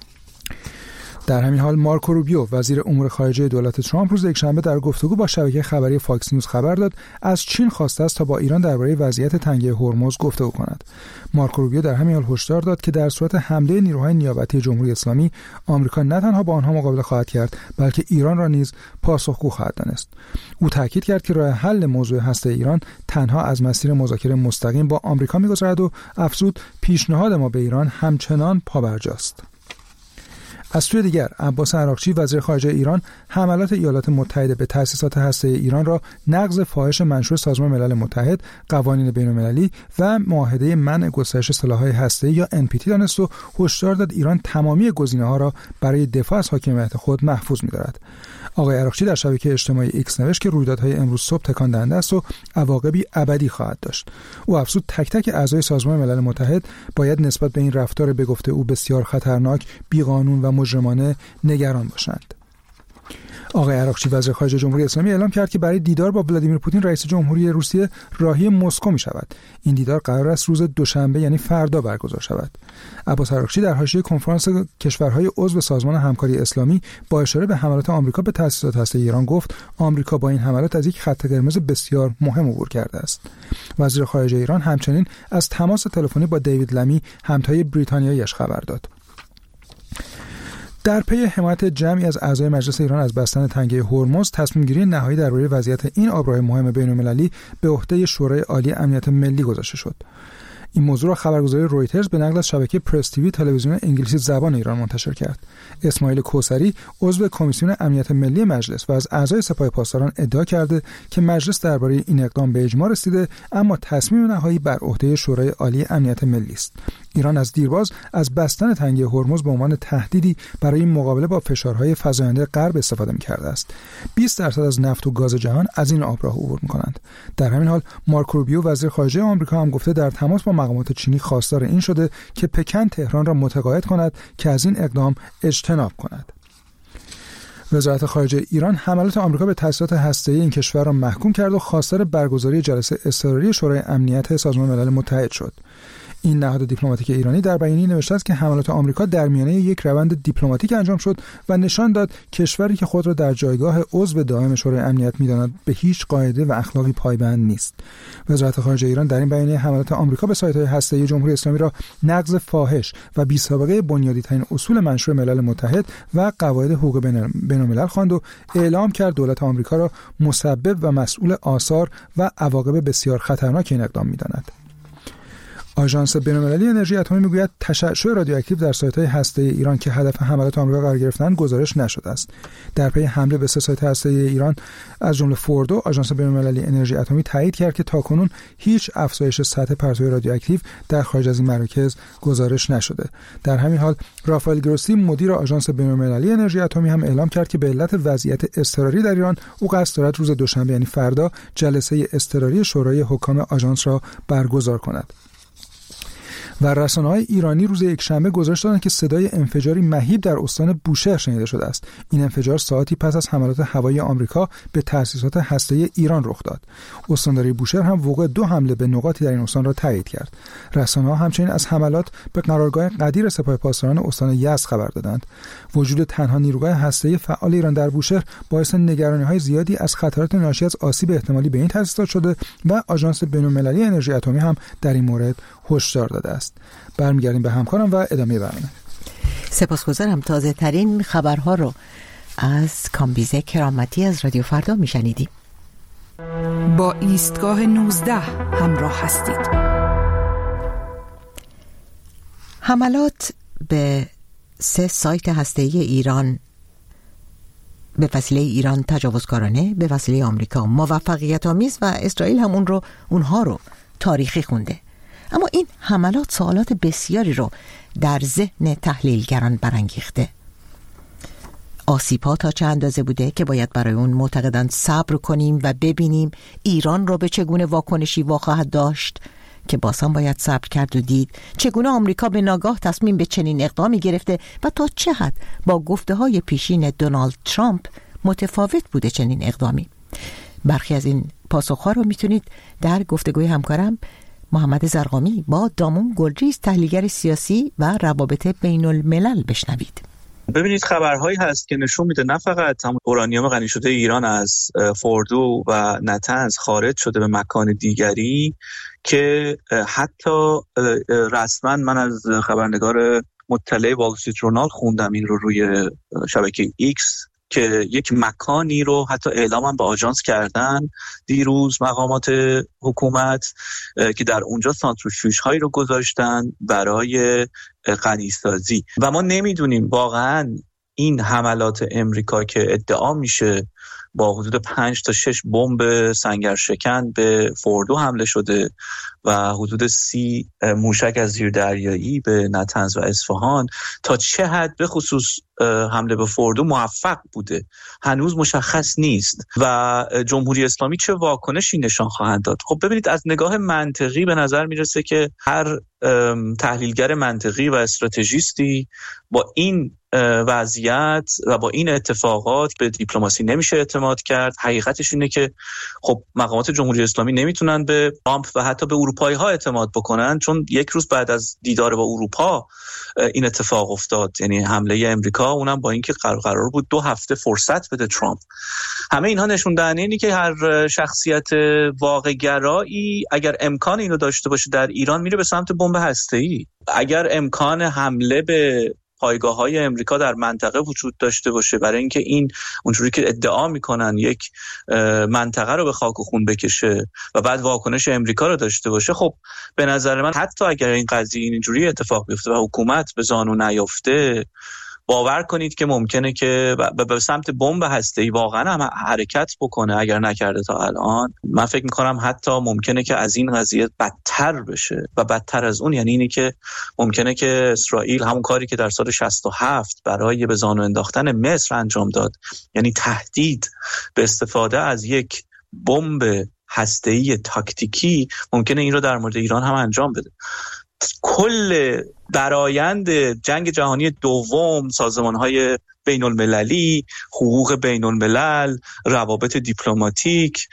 در همین حال مارکو روبیو، وزیر امور خارجه دولت ترامپ، روز یکشنبه در گفتگو با شبکه خبری فاکس نیوز خبر داد از چین خواسته است تا با ایران درباره وضعیت تنگه هرمز گفتگو کند. مارکو روبیو در همین حال هشدار داد که در صورت حمله نیروهای نیابتی جمهوری اسلامی، آمریکا نه تنها با آنها مقابله خواهد کرد، بلکه ایران را نیز پاسخگو خواهد دانست. او تاکید کرد که راه حل موضوع هسته ایران تنها از مسیر مذاکره مستقیم با آمریکا می‌گذرد و افزود پیشنهاد ما به ایران همچنان پابرجاست. از سوی دیگر، عباس عراقچی، وزیر خارجه ایران، حملات ایالات متحده به تأسیسات هسته‌ای ایران را نقض فاحش منشور سازمان ملل متحد، قوانین بین‌المللی و معاهده منع گسترش سلاح‌های هسته‌ای یا NPT دانست و هشدار داد ایران تمامی گزینه‌ها را برای دفاع از حاکمیت خود محفوظ می‌دارد. آقای عراقچی در شبکه اجتماعی ایکس نوشت که رویدادهای امروز صبح تکان دهنده است و عواقبی ابدی خواهد داشت. او افزود تک تک اعضای سازمان ملل متحد باید نسبت به این رفتار به گفته او بسیار خطرناک، بیقانون و مجرمانه نگران باشند. آقای عراقچی، وزیر خارجه جمهوری اسلامی، اعلام کرد که برای دیدار با ولادیمیر پوتین رئیس جمهوری روسیه راهی مسکو می شود. این دیدار قرار است روز دوشنبه یعنی فردا برگزار شود. عباس عراقچی در حاشیه کنفرانس کشورهای عضو سازمان همکاری اسلامی با اشاره به حملات آمریکا به تأسیسات هسته‌ای ایران گفت آمریکا با این حملات از یک خط قرمز بسیار مهم عبور کرده است. وزیر خارجه ایران همچنین از تماس تلفنی با دیوید لمی، همتای بریتانیایی‌اش خبر داد. در پی حمایت جمعی از اعضای مجلس ایران از بستن تنگه هرمز، تصمیم گیری نهایی درباره وضعیت این آبراه مهم بین‌المللی به عهده شورای عالی امنیت ملی گذاشته شد. این موضوع را خبرگزاری رویترز به نقل از شبکه پرس تیوی تلویزیون انگلیسی زبان ایران منتشر کرد. اسماعیل کوثری عضو کمیسیون امنیت ملی مجلس و از اعضای سپاه پاسداران ادعا کرده که مجلس درباره این اقدام به اجماع رسیده، اما تصمیم نهایی بر عهده شورای عالی امنیت ملی است. ایران از دیرباز از بستن تنگه هرمز به عنوان تهدیدی برای مقابله با فشارهای فزاینده غرب استفاده می‌کرده است. 20% از نفت و گاز جهان از این آبراه عبور می‌کنند. در همین حال مارک روبیو وزیر خارجه آمریکا هم گفته در تماس با مقامات چینی خواستار این شده که پکن تهران را متقاعد کند که از این اقدام اجتناب کند. وزارت خارجه ایران حملات آمریکا به تأسیسات هسته‌ای این کشور را محکوم کرد و خواستار برگزاری جلسه اضطراری شورای امنیت سازمان ملل متحد شد. این نهاد دیپلماتیک ایرانی در بیانیه نوشته است که حملات آمریکا در میانه یک روند دیپلماتیک انجام شد و نشان داد کشوری که خود را در جایگاه عضو دائم شورای امنیت می‌داند به هیچ قاعده و اخلاقی پایبند نیست. وزارت خارجه ایران در این بیانیه حملات آمریکا به سایت‌های هسته‌ای جمهوری اسلامی را نقض فاحش و بی‌سابقه بنیادی‌ترین اصول منشور ملل متحد و قواعد حقوق بین‌الملل خواند و اعلام کرد دولت آمریکا را مسبب و مسئول آثار و عواقب بسیار خطرناک این اقدام می‌داند. آژانس بین‌المللی انرژی اتمی میگوید تشعشع رادیواکتیو در سایت‌های هسته‌ای ایران که هدف حملات آمریکا قرار گرفتند گزارش نشده است. در پی حمله به 3 سایت هسته‌ای ایران از جمله فوردو، آژانس بین‌المللی انرژی اتمی تایید کرد که تاکنون هیچ افزایش سطح پرتوی رادیواکتیو در خارج از این مراکز گزارش نشده. در همین حال رافائل گروسی مدیر آژانس بین‌المللی انرژی اتمی هم اعلام کرد که به علت وضعیت اضطراری در ایران او قصد دارد روز دوشنبه یعنی فردا جلسه اضطراری شورای حکام آژانس را برگزار کند. و رسانه‌های ایرانی روز یکشنبه گزارش دادند که صدای انفجاری مهیب در استان بوشهر شنیده شده است. این انفجار ساعتی پس از حملات هوایی آمریکا به تأسیسات هسته‌ای ایران رخ داد. استانداری بوشهر هم وقوع 2 حمله به نقاطی در این استان را تایید کرد. رسانه‌ها همچنین از حملات به قرارگاه قدیر سپاه پاسداران استان یزد خبر دادند. وجود تنها نیروگاه هسته‌ای فعال ایران در بوشهر باعث نگرانی‌های زیادی از خطرات ناشی از آسیب احتمالی به این تأسیسات شده و آژانس بین‌المللی انرژی اتمی هم در این مورد هشدار داده است. برمیگردیم به همکارم و ادامه برنامه. سپاسگزارم. تازه ترین خبرها رو از کامبیزه کرامتی از رادیو فردا میشنیدیم. با ایستگاه 19 همراه هستید. حملات به 3 سایت هسته‌ای ایران به وسیله ایران تجاوزکارانه به وسیله آمریکا موفقیت آمیز و اسرائیل هم اونها رو تاریخی خونده. اما این حملات سوالات بسیاری رو در ذهن تحلیلگران برانگیخته. آسیب‌ها تا چه اندازه بوده که باید برای اون معتقدند صبر کنیم و ببینیم ایران رو به چگونه واکنشی خواهد داشت که بازم باید صبر کرد و دید چگونه آمریکا به ناگاه تصمیم به چنین اقدامی گرفته و تا چه حد با گفته‌های پیشین دونالد ترامپ متفاوت بوده چنین اقدامی. برخی از این پاسخ‌ها رو میتونید در گفتگوی همکارم محمد زرقامی با دامون گلریز تحلیلگر سیاسی و روابط بین الملل بشنوید. ببینید خبرهایی هست که نشون میده نه فقط هم اورانیوم غنی شده ایران از فوردو و نتنز خارج شده به مکان دیگری، که حتی رسما من از خبرنگار مطلع وال استریت ژورنال خوندم این رو روی شبکه ایکس که یک مکانی رو حتی اعلام به آژانس کردن دیروز مقامات حکومت که در اونجا سانتریفیوژ هایی رو گذاشتن برای غنیسازی. و ما نمیدونیم واقعا این حملات امریکا که ادعا میشه با حدود 5 تا 6 بمب سنگرشکن به فوردو حمله شده و حدود 30 موشک از زیردریایی به نتنز و اصفهان، تا چه حد به خصوص حمله به فوردو موفق بوده هنوز مشخص نیست و جمهوری اسلامی چه واکنشی نشان خواهند داد. خب ببینید از نگاه منطقی به نظر میرسه که هر تحلیلگر منطقی و استراتژیستی با این وضعیت و با این اتفاقات به دیپلماسی نمیشه اعتماد کرد. حقیقتش اینه که خب مقامات جمهوری اسلامی نمیتونن به ترامپ و حتی به اروپایی ها اعتماد بکنن، چون یک روز بعد از دیدار با اروپا این اتفاق افتاد، یعنی حمله امریکا، اونم با اینکه قرار بود 2 هفته فرصت بده ترامپ. همه اینها نشون دهنده اینه که هر شخصیت واقع‌گرایی اگر امکان اینو داشته باشه در ایران میره به سمت بمب هسته‌ای. اگر امکان حمله به پایگاه‌های امریکا در منطقه وجود داشته باشه، برای اینکه این اونجوری که ادعا میکنن یک منطقه رو به خاک و خون بکشه و بعد واکنش امریکا رو داشته باشه، خب به نظر من حتی اگر این قضیه اینجوری اتفاق بیفته و حکومت به زانو نیفته، باور کنید که ممکنه که به سمت بمب هسته‌ای واقعا هم حرکت بکنه. اگر نکرده تا الان، من فکر میکنم حتی ممکنه که از این قضیه بدتر بشه و بدتر از اون یعنی اینی که ممکنه که اسرائیل همون کاری که در سال 67 برای به زانو انداختن مصر انجام داد، یعنی تهدید به استفاده از یک بمب هسته‌ای تاکتیکی، ممکنه این رو در مورد ایران هم انجام بده. کل برآیند جنگ جهانی دوم، سازمان‌های بین المللی، حقوق بین الملل، روابط دیپلماتیک،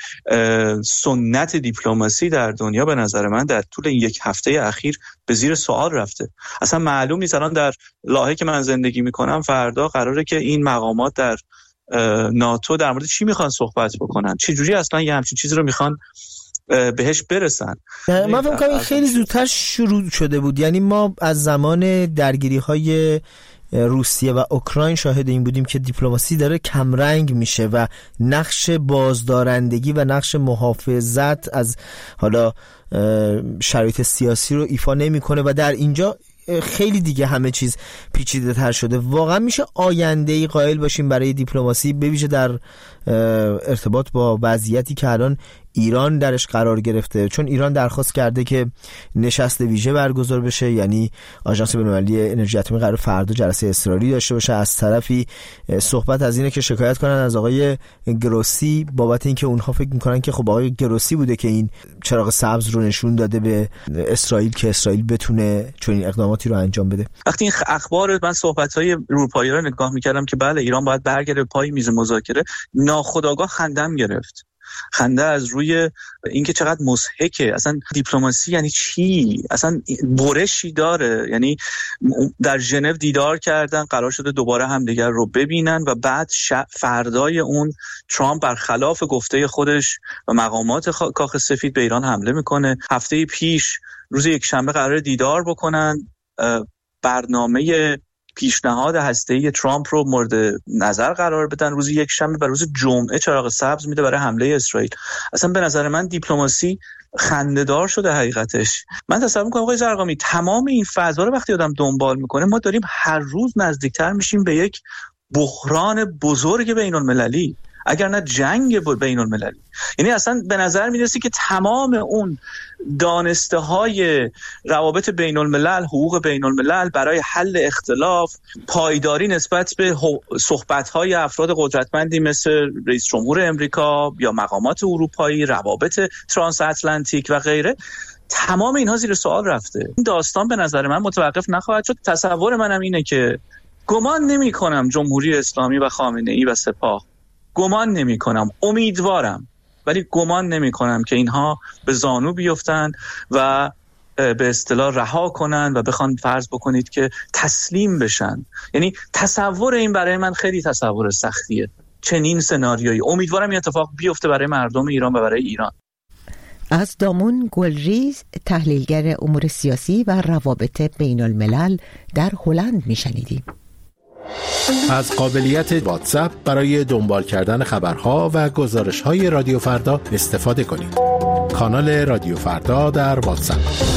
سنت دیپلماسی در دنیا به نظر من در طول این یک هفته اخیر به زیر سوال رفته. اصلا معلوم نیست الان در لاهه که من زندگی میکنم فردا قراره که این مقامات در ناتو در مورد چی میخوان صحبت بکنن، چه جوری اصلا یه همچین چیزی رو میخوان بهش برسن. من فکر کنم خیلی زودتر شروع شده بود، یعنی ما از زمان درگیری‌های روسیه و اوکراین شاهد این بودیم که دیپلماسی داره کمرنگ میشه و نقش بازدارندگی و نقش محافظت از حالا شرایط سیاسی رو ایفا نمیکنه و در اینجا خیلی دیگه همه چیز پیچیده تر شده. واقعا میشه آینده‌ای قائل باشیم برای دیپلماسی، به ویژه در ارتباط با وضعیتی که الان ایران درش قرار گرفته، چون ایران درخواست کرده که نشست ویژه برگزار بشه، یعنی آژانس بین‌المللی انرژی اتمی قرار فردا جلسه اضطراری داشته باشه. از طرفی صحبت از اینه که شکایت کنن از آقای گروسی بابت اینکه اونها فکر میکنن که خب آقای گروسی بوده که این چراغ سبز رو نشون داده به اسرائیل که اسرائیل بتونه چنین اقداماتی رو انجام بده. وقتی این اخبار من صحبت‌های اروپایی‌ها رو نگاه می‌کردم که بله ایران باید برگرده پای میز مذاکره، ناخودآگاه خندم گرفت. خنده از روی اینکه چقدر مضحکه. اصلا دیپلماسی یعنی چی؟ اصلا برشی داره؟ یعنی در ژنو دیدار کردن، قرار شده دوباره همدیگر رو ببینن و بعد فردای اون ترامپ برخلاف گفته خودش و مقامات کاخ سفید به ایران حمله میکنه. هفته پیش روز یکشنبه قرار دیدار بکنن، برنامه پیشنهاد هسته‌ای ترامپ رو مورد نظر قرار بدن، روز یکشنبه و روز جمعه چراغ سبز میده برای حمله اسرائیل. اصلا به نظر من دیپلماسی خنده‌دار شده حقیقتش. من تصور می‌کنم آقای زرقامی تمام این فضا رو وقتی آدم دنبال میکنه، ما داریم هر روز نزدیکتر میشیم به یک بحران بزرگ بین‌المللی، اگر نه جنگ بین المللی. یعنی اصلا به نظر میرسی که تمام اون دانسته های روابط بین الملل، حقوق بین الملل برای حل اختلاف، پایداری نسبت به صحبت های افراد قدرتمندی مثل رئیس جمهور امریکا یا مقامات اروپایی، روابط ترانس اتلانتیک و غیره، تمام اینها زیر سوال رفته. این داستان به نظر من متوقف نخواهد شد. تصور منم اینه که گمان نمی کنم جمهوری اسلامی و خامنه‌ای و سپاه، گمان نمی کنم، امیدوارم ولی گمان نمی کنم که اینها به زانو بیفتن و به اصطلاح رها کنن و بخوان فرض بکنید که تسلیم بشن. یعنی تصور این برای من خیلی تصور سختیه، چنین سناریویی. امیدوارم این اتفاق بیفته برای مردم ایران و برای ایران. از دامون گلریز، تحلیلگر امور سیاسی و روابط بین الملل در هلند میشنیدیم. از قابلیت واتساپ برای دنبال کردن خبرها و گزارش‌های رادیو فردا استفاده کنید. کانال رادیو فردا در واتساپ.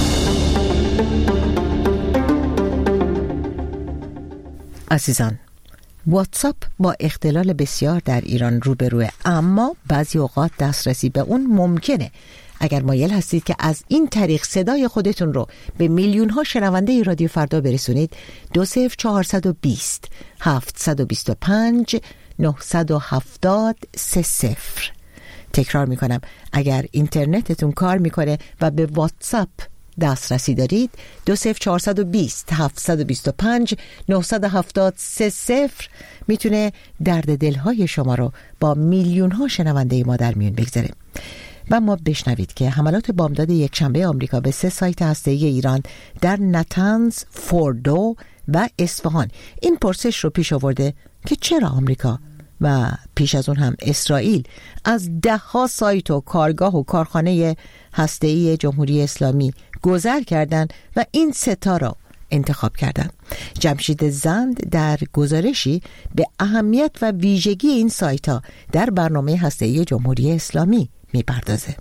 عزیزان، واتساپ با اختلال بسیار در ایران روبروه، اما بعضی اوقات دسترسی به اون ممکنه. اگر مایل هستید که از این طریق صدای خودتون رو به میلیون ها شنونده رادیو فردا برسونید، 20420 725 970 30. تکرار میکنم، اگر اینترنتتون کار میکنه و به واتساپ دسترسی دارید، 20420 725 970 30 میتونه درد دلهای شما رو با میلیون ها شنونده ما در میون بگذاره. و ما بشنوید که حملات بامداد یکشنبه آمریکا به 3 سایت هسته‌ای ایران در نتنز، فوردو و اصفهان این پرسش رو پیش آورده که چرا آمریکا و پیش از اون هم اسرائیل از 10 ها سایت و کارگاه و کارخانه هسته‌ای جمهوری اسلامی گذر کردن و این 3 تا را انتخاب کردند. جمشید زند در گزارشی به اهمیت و ویژگی این سایت‌ها در برنامه هسته‌ای جمهوری اسلامی می‌پردازه.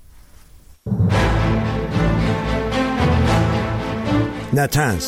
نتنز.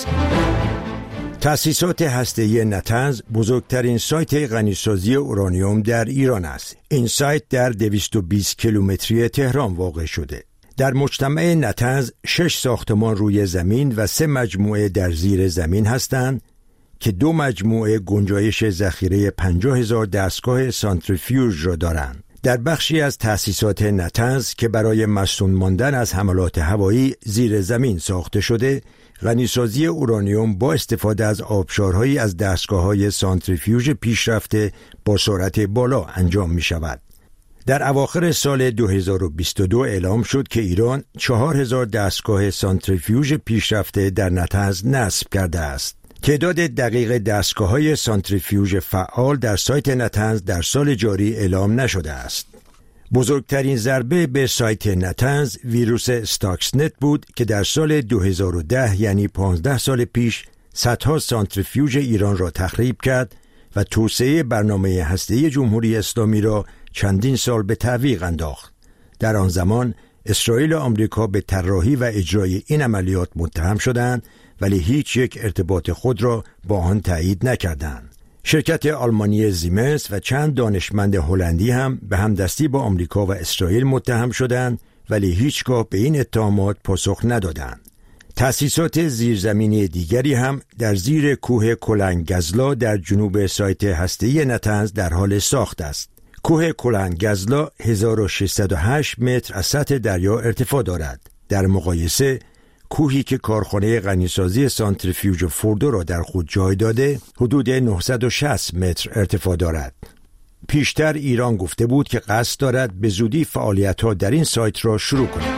تأسیسات هسته‌ای نتنز بزرگترین سایت غنیسازی اورانیوم در ایران است. این سایت در 220 کیلومتری تهران واقع شده. در مجتمع نتنز 6 ساختمان روی زمین و 3 مجموعه در زیر زمین هستند که 2 مجموعه گنجایش ذخیره 50,000 دستگاه سانتریفیوژ را دارند. در بخشی از تأسیسات نتنز که برای مصون ماندن از حملات هوایی زیر زمین ساخته شده، غنیسازی اورانیوم با استفاده از آبشارهایی از دستگاه‌های سانتریفیوژ پیشرفته با سرعت بالا انجام می شود. در اواخر سال 2022 اعلام شد که ایران 4,000 دستگاه سانتریفیوژ پیشرفته در نتنز نصب کرده است. تعداد دقیق دستگاه‌های سانتریفیوژ فعال در سایت نتنز در سال جاری اعلام نشده است. بزرگترین ضربه به سایت نتنز ویروس استاکسنت بود که در سال 2010 یعنی 15 سال پیش صدها سانتریفیوژ ایران را تخریب کرد و توسعه برنامه هسته‌ای جمهوری اسلامی را چندین سال به تعویق انداخت. در آن زمان اسرائیل و آمریکا به طراحی و اجرای این عملیات متهم شدند ولی هیچ یک ارتباط خود را با آن تایید نکردند. شرکت آلمانی زیمنس و چند دانشمند هلندی هم به همدستی با آمریکا و اسرائیل متهم شدند ولی هیچگاه به این اتهامات پاسخ ندادند. تأسیسات زیرزمینی دیگری هم در زیر کوه کلنگزلا در جنوب سایت هسته‌ای نتنز در حال ساخت است. کوه کلنگزلا 1608 متر از سطح دریا ارتفاع دارد. در مقایسه کوهی که کارخانه غنیسازی سانتریفیوژ فوردو را در خود جای داده حدود 960 متر ارتفاع دارد. پیشتر ایران گفته بود که قصد دارد به زودی فعالیت‌ها در این سایت را شروع کند.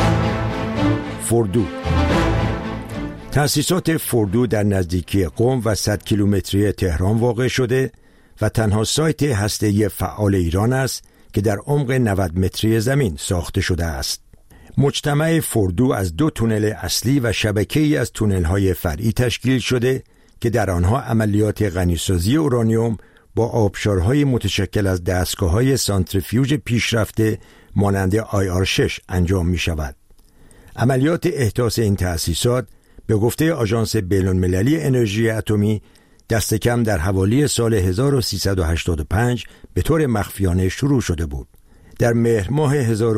فوردو. تأسیسات فوردو در نزدیکی قم و 100 کیلومتری تهران واقع شده و تنها سایت هسته‌ای فعال ایران است که در عمق 90 متری زمین ساخته شده است. مجتمع فوردو از 2 تونل اصلی و شبکه‌ای از تونل‌های فرعی تشکیل شده که در آنها عملیات غنیسازی اورانیوم با آبشارهای متشکل از دستگاه‌های سانتریفیوژ پیشرفته مانند IR6 انجام می‌شود. عملیات احداث این تأسیسات به گفته آژانس بین‌المللی انرژی اتمی دست کم در حوالی سال 1385 به طور مخفیانه شروع شده بود. در مهر ماه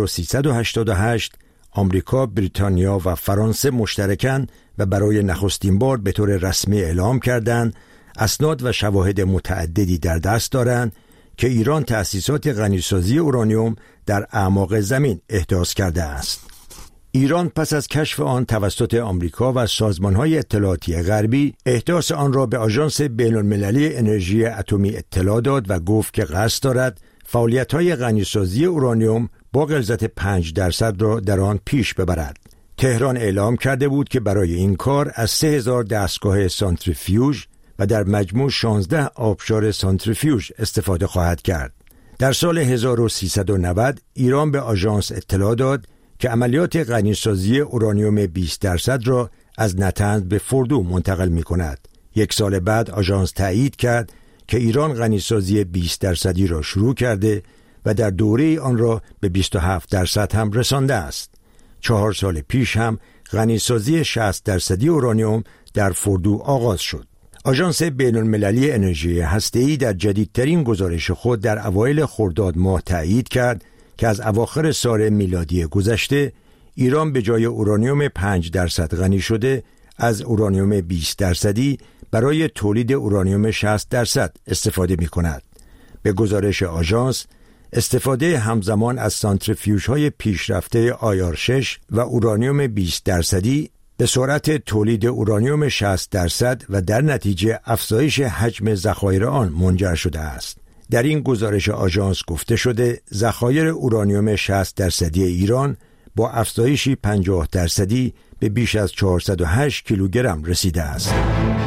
1388 آمریکا، بریتانیا و فرانسه مشترکاً و برای نخستین بار به طور رسمی اعلام کردند اسناد و شواهد متعددی در دست دارند که ایران تأسیسات غنیسازی اورانیوم در اعماق زمین احداث کرده است. ایران پس از کشف آن توسط آمریکا و سازمان‌های اطلاعاتی غربی احداث آن را به آژانس بین‌المللی انرژی اتمی اطلاع داد و گفت که قصد دارد فعالیت‌های غنیسازی اورانیوم با غلظت 5% را در آن پیش ببرد. تهران اعلام کرده بود که برای این کار از 3000 دستگاه سانتریفیوژ و در مجموع 16 آبشار سانتریفیوژ استفاده خواهد کرد. در سال 1390 ایران به آژانس اطلاع داد که عملیات غنیسازی اورانیوم 20% را از نتنز به فوردو منتقل می کند. 1 سال بعد آژانس تایید کرد که ایران غنیسازی 20% را شروع کرده و در دوره آن را به 27% هم رسانده است. 4 سال پیش هم غنیسازی 60% اورانیوم در فوردو آغاز شد. آژانس بین‌المللی انرژی هسته‌ای در جدیدترین گزارش خود در اوایل خرداد ماه تایید کرد که از اواخر سال میلادی گذشته ایران به جای اورانیوم 5% غنی شده از اورانیوم 20% برای تولید اورانیوم 60% استفاده می کند. به گزارش آژانس استفاده همزمان از سانتریفیوژهای پیشرفته IR6 و اورانیوم 20% به سرعت تولید اورانیوم 60% و در نتیجه افزایش حجم ذخایر آن منجر شده است. در این گزارش آژانس گفته شده ذخایر اورانیوم 60% ایران با افزایشی 50% به بیش از 408 کیلوگرم رسیده است.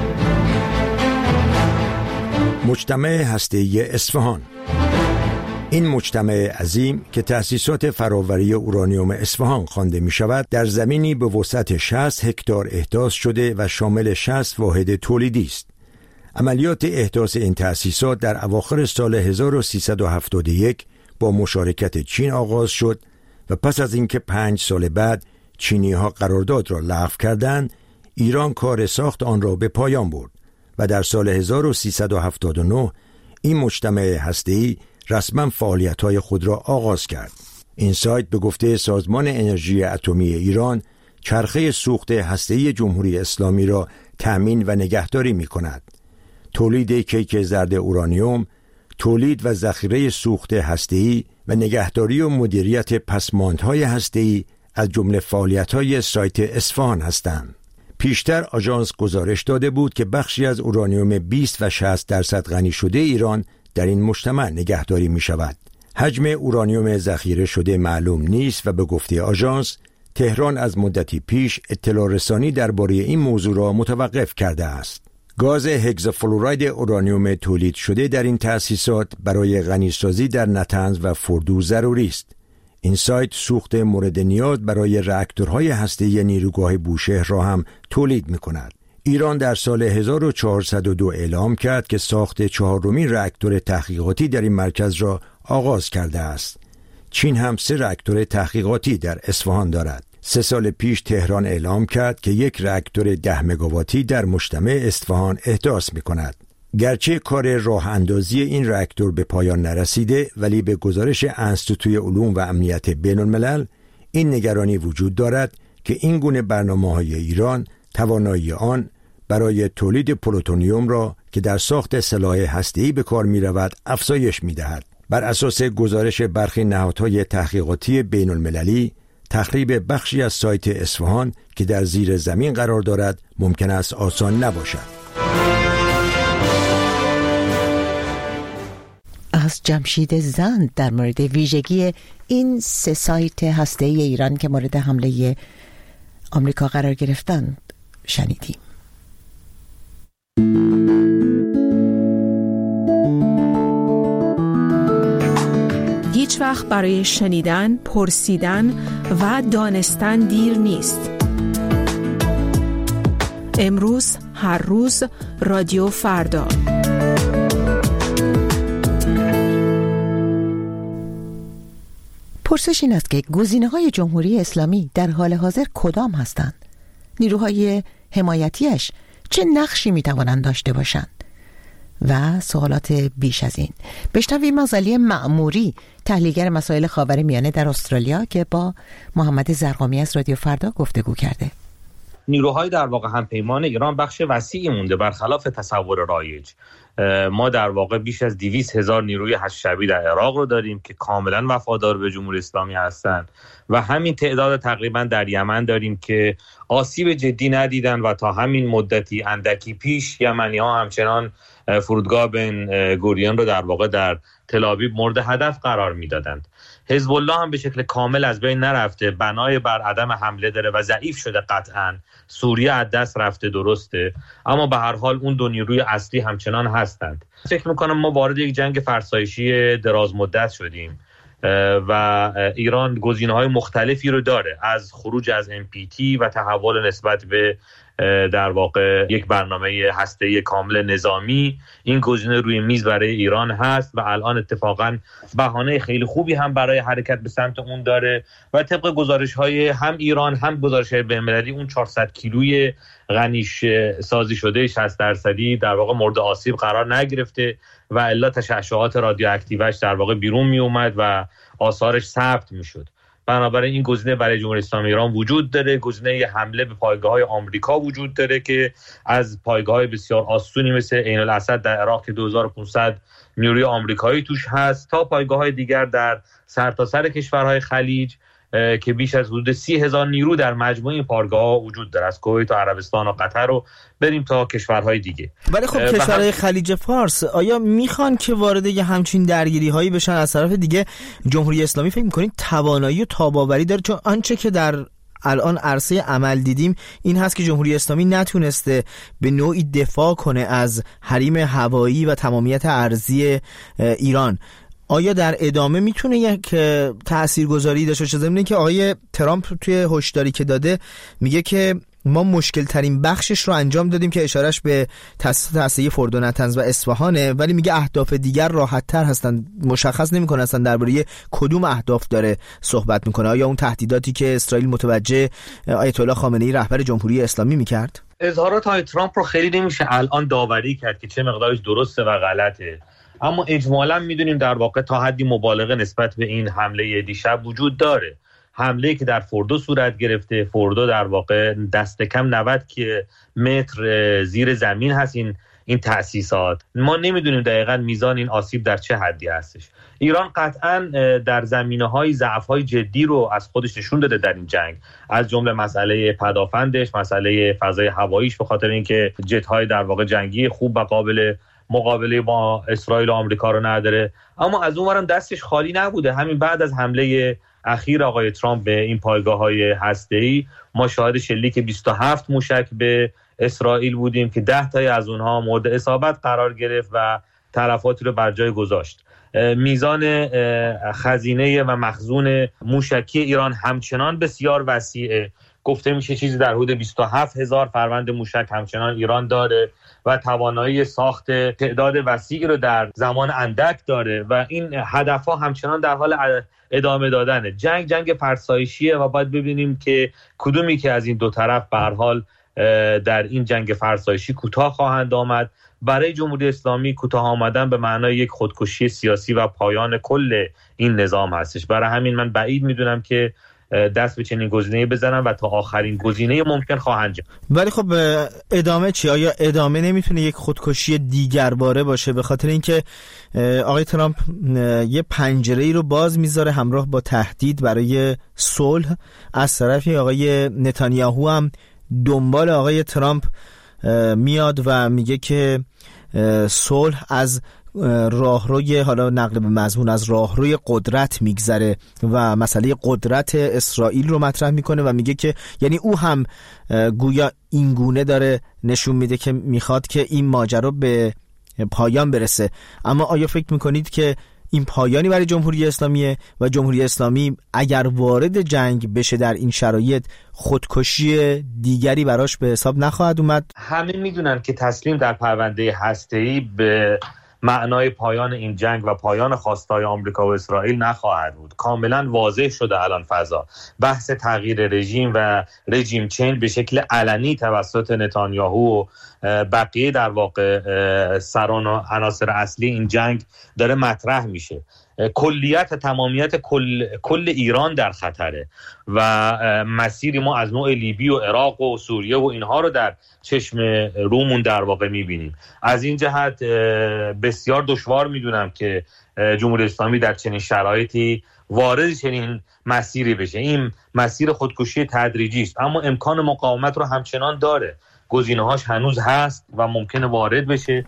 مجتمع هسته‌ای اصفهان. این مجتمع عظیم که تأسیسات فراوری اورانیوم اصفهان خوانده می شود در زمینی به وسعت 60 هکتار احداث شده و شامل 60 واحد تولیدی است. عملیات احداث این تأسیسات در اواخر سال 1371 با مشارکت چین آغاز شد و پس از اینکه 5 سال بعد چینی‌ها قرارداد را لغو کردند، ایران کار ساخت آن را به پایان برد و در سال 1379 این مجتمع هسته‌ای رسما فعالیت‌های خود را آغاز کرد. این سایت به گفته سازمان انرژی اتمی ایران چرخه سوخت هسته‌ای جمهوری اسلامی را تأمین و نگهداری می‌کند. تولید کیک زرد اورانیوم، تولید و ذخیره سوخت هسته‌ای و نگهداری و مدیریت پسماندهای هسته‌ای از جمله فعالیت‌های سایت اصفهان هستند. پیشتر آژانس گزارش داده بود که بخشی از اورانیوم 20 و 60% غنی شده ایران در این مجتمع نگهداری می شود. حجم اورانیوم ذخیره شده معلوم نیست و به گفته آژانس تهران از مدتی پیش اطلاع رسانی درباره این موضوع را متوقف کرده است. گاز هگزافلوراید اورانیوم تولید شده در این تأسیسات برای غنیسازی در نطنز و فردو ضروری است. این سایت سوخت مورد نیاز برای راکتورهای هسته‌ای نیروگاه بوشهر را هم تولید می‌کند. ایران در سال 1402 اعلام کرد که ساخت 4مین راکتور تحقیقاتی در این مرکز را آغاز کرده است. چین هم 3 راکتور تحقیقاتی در اصفهان دارد. 3 سال پیش تهران اعلام کرد که 1 راکتور 10 مگاواتی در مجتمع اصفهان احداث می‌کند. گرچه کار راه اندازی این راکتور به پایان نرسیده، ولی به گزارش انستیتوی علوم و امنیت بین الملل این نگرانی وجود دارد که این گونه برنامه‌های ایران توانایی آن برای تولید پلوتونیوم را که در ساخت سلاح هسته‌ای به کار می‌رود افزایش می‌دهد. بر اساس گزارش برخی نهادهای تحقیقاتی بین المللی، تخریب بخشی از سایت اصفهان که در زیر زمین قرار دارد ممکن است آسان نباشد. از جمشید زند در مورد ویژگی این 3 سایت هسته‌ای ایران که مورد حمله آمریکا قرار گرفتند شنیدیم. هیچ وقت برای شنیدن، پرسیدن و دانستن دیر نیست. امروز، هر روز، رادیو فردا. پرسش این است که گزینه‌های جمهوری اسلامی در حال حاضر کدام هستند؟ نیروهای حمایتیش چه نقشی می‌توانند داشته باشند؟ و سوالات بیش از این. بشنویم از علی معموری، تحلیلگر مسائل خاورمیانه در استرالیا که با محمد زرقامی از رادیو فردا گفتگو کرده. نیروهای در واقع همپیمان ایران بخش وسیعی مونده برخلاف تصور رایج. ما در واقع بیش از 200,000 نیروی هشت شبی در عراق رو داریم که کاملا وفادار به جمهوری اسلامی هستند و همین تعداد تقریبا در یمن داریم که آسیب جدی ندیدن و تا همین مدتی اندکی پیش یمنی‌ها همچنان فرودگاه بن گوریون رو در واقع در تل آویو مورد هدف قرار میدادند. حزب الله هم به شکل کامل از بین نرفته، بنای بر عدم حمله داره و ضعیف شده قطعاً. سوریه از دست رفته، درسته، اما به هر حال اون 2 نیروی اصلی همچنان هستند. فکر میکنم ما وارد یک جنگ فرسایشی دراز مدت شدیم و ایران گزینه‌های مختلفی رو داره، از خروج از NPT و تحول نسبت به در واقع یک برنامه هسته‌ای کامل نظامی. این گزینه روی میز برای ایران هست و الان اتفاقاً بهانه خیلی خوبی هم برای حرکت به سمت اون داره و طبق گزارش‌های هم ایران هم گزارش‌های بین‌المللی اون 400 کیلوی غنیش سازی شده 60% در واقع مورد آسیب قرار نگرفته و الا تشعشعات رادیواکتیوش در واقع بیرون می اومد و آثارش ثبت میشد. بنابراین این گزینه برای جمهوری اسلامی ایران وجود داره. گزینه حمله به پایگاه‌های آمریکا وجود داره که از پایگاه‌های بسیار آسونی مثل عین الاسد در عراق که 2500 نیروی آمریکایی توش هست تا پایگاه‌های دیگر در سرتاسر کشورهای خلیج که بیش از حدود 30,000 نیرو در مجموع این پایگاه‌ها وجود داره، از کویت و عربستان و قطر رو بریم تا کشورهای دیگه. ولی خب کشورهای خلیج فارس آیا میخوان که وارد یه همچین درگیری‌هایی بشن؟ از طرف دیگه جمهوری اسلامی فکر می‌کنید توانایی و تاب‌آوری داره؟ چون آنچه که در الان عرصه عمل دیدیم این هست که جمهوری اسلامی نتونسته به نوعی دفاع کنه از حریم هوایی و تمامیت ارضی ایران. آیا در ادامه میتونه یک تاثیرگذاری داشته باشه؟ ضمن که آقای ترامپ توی هشداری که داده میگه که ما مشکل ترین بخشش رو انجام دادیم که اشارش به تأسیس هسته‌ای فوردو، نتنز و اصفهانه، ولی میگه اهداف دیگر راحت تر هستن. مشخص نمیکنه اصلا درباره کدوم اهداف داره صحبت میکنه. آیا اون تهدیداتی که اسرائیل متوجه آیت الله خامنه‌ای رهبر جمهوری اسلامی میکرد؟ اظهارات های ترامپ رو خیلی نمیشه الان داوری کرد که چه مقدارش درسته و غلطه، اما اجمالا میدونیم در واقع تا حدی مبالغه نسبت به این حمله دیشب وجود داره. حمله که در فوردو صورت گرفته، فوردو در واقع دست کم 90 متر زیر زمین هست این تأسیسات. ما نمیدونیم دقیقاً میزان این آسیب در چه حدی هستش. ایران قطعاً در زمینه‌های ضعف‌های جدی رو از خودش نشون داده در این جنگ، از جمله مسئله پدافندش، مسئله فضای هواییش، به خاطر اینکه جت‌های در واقع جنگی خوب و قابل مقابله با اسرائیل و آمریکا رو نداره. اما از اونورم دستش خالی نبوده. همین بعد از حمله اخیر آقای ترامپ به این پایگاه‌های هسته‌ای ما شاهد شلیک 27 موشک به اسرائیل بودیم که 10 تای از اونها مورد اصابت قرار گرفت و تلفاتی رو بر جای گذاشت. میزان خزینه و مخزون موشکی ایران همچنان بسیار وسیعه. گفته میشه چیزی در حدود 27,000 فروند موشک همچنان ایران داره و توانایی ساخت تعداد وسیعی رو در زمان اندک داره و این هدفها همچنان در حال ادامه دادنه. جنگ فرسایشیه و باید ببینیم که کدومی که از این دو طرف به هر حال در این جنگ فرسایشی کوتاه خواهند آمد. برای جمهوری اسلامی کوتاه آمدن به معنای یک خودکشی سیاسی و پایان کل این نظام هستش. برای همین من بعید میدونم که دست به چنین گزینه‌ای بزنن و تا آخرین گزینه ممکن خواهند جنگ. ولی خب ادامه چی؟ آیا ادامه نمیتونه یک خودکشی دیگرباره باشه؟ به خاطر اینکه آقای ترامپ یه پنجره‌ای رو باز میذاره همراه با تهدید برای صلح، از طرفی آقای نتانیاهو هم دنبال آقای ترامپ میاد و میگه که صلح از راهروی، حالا نقل به مضمون، از راهروی قدرت میگذره و مسئله قدرت اسرائیل رو مطرح میکنه و میگه که یعنی او هم گویا این گونه داره نشون میده که میخواد که این ماجرا به پایان برسه. اما آیا فکر میکنید که این پایانی برای جمهوری اسلامیه و جمهوری اسلامی اگر وارد جنگ بشه در این شرایط خودکشی دیگری براش به حساب نخواهد اومد؟ همه میدونن که تسلیم در پرونده هسته‌ای به معنای پایان این جنگ و پایان خواستای آمریکا و اسرائیل نخواهد بود. کاملا واضح شده الان فضا. بحث تغییر رژیم و رژیم چنج به شکل علنی توسط نتانیاهو و بقیه در واقع سران و عناصر اصلی این جنگ داره مطرح میشه. کلیت تمامیت کل ایران در خطره و مسیری ما از نوع لیبی و عراق و سوریه و اینها رو در چشم رومون در واقع میبینیم. از این جهت بسیار دشوار میدونم که جمهوری اسلامی در چنین شرایطی وارد چنین مسیری بشه. این مسیر خودکشی تدریجی است، اما امکان مقاومت رو همچنان داره. گزینه‌هاش هنوز هست و ممکنه وارد بشه.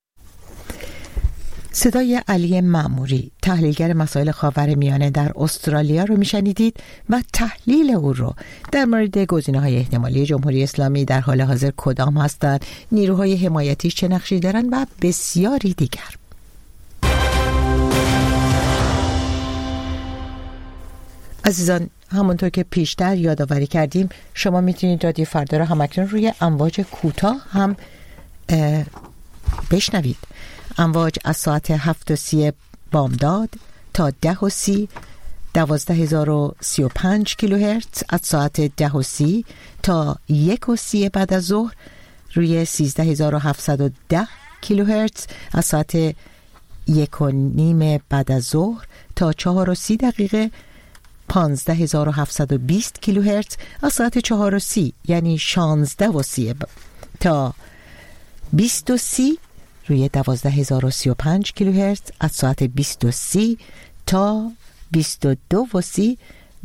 صدای علی مأموری، تحلیلگر مسائل خاورمیانه در استرالیا رو میشنیدید و تحلیل او رو در مورد گزینه‌های احتمالی جمهوری اسلامی در حال حاضر کدام هستند، نیروهای حمایتیش چه نقشی دارند و بسیاری دیگر. عزیزان، همونطور که پیشتر یادآوری کردیم شما میتونید رادیو فردا رو همکنون روی امواج کوتاه هم بشنوید. امواج از ساعت 7:30 بامداد تا 10:30 12035 کیلوهرتز، از ساعت 10:30 تا 1:30 بعد از ظهر روی 13710 کیلوهرتز، از ساعت 1:30 بعد از ظهر تا 4:30 دقیقه 15720 کیلوهرتز، از ساعت 4:30 یعنی 16:30 تا 20:30 روی 12035 کیلوهرتز، از ساعت 20:30 تا 22:30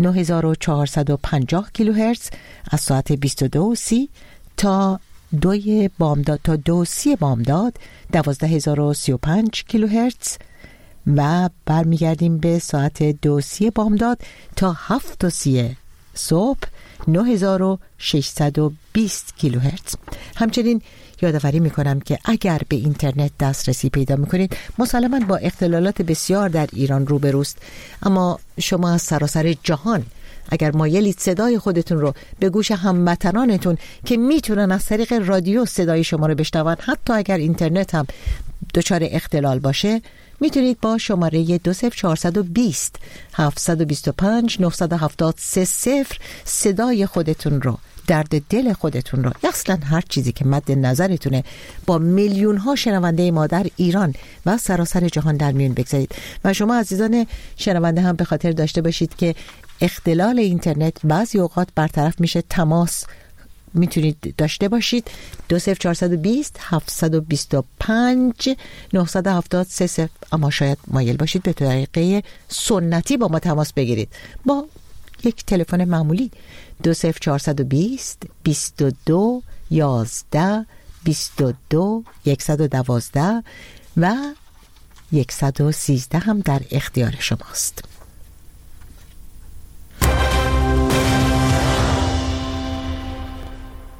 9450 کیلوهرتز، از ساعت 22:30 تا 2 بامداد تا 2:30 بامداد 12035 کیلوهرتز و برمیگردیم به ساعت 2:30 بامداد تا 7:30 صبح 9620 کیلوهرتز. همچنین یادآوری میکنم که اگر به اینترنت دسترسی پیدا میکنید مسلماً با اختلالات بسیار در ایران روبروست، اما شما از سراسر جهان اگر مایلید صدای خودتون رو به گوش هموطنانتون که میتونن از طریق رادیو صدای شما رو بشنون، حتی اگر اینترنت هم دچار اختلال باشه، میتونید با شماره 20420 725 973 صدای خودتون رو، درد دل خودتون رو، اصلا هر چیزی که مد نظرتونه با میلیون ها شنونده ما در ایران و سراسر جهان در میون بگذارید. و شما عزیزان شنونده هم به خاطر داشته باشید که اختلال اینترنت بعضی اوقات برطرف میشه، تماس میتونید داشته باشید 20420 725 973، اما شاید مایل باشید به طریقه سنتی با ما تماس بگیرید با یک تلفن معمولی 20420 22 11 22 112 و 113 هم در اختیار شماست.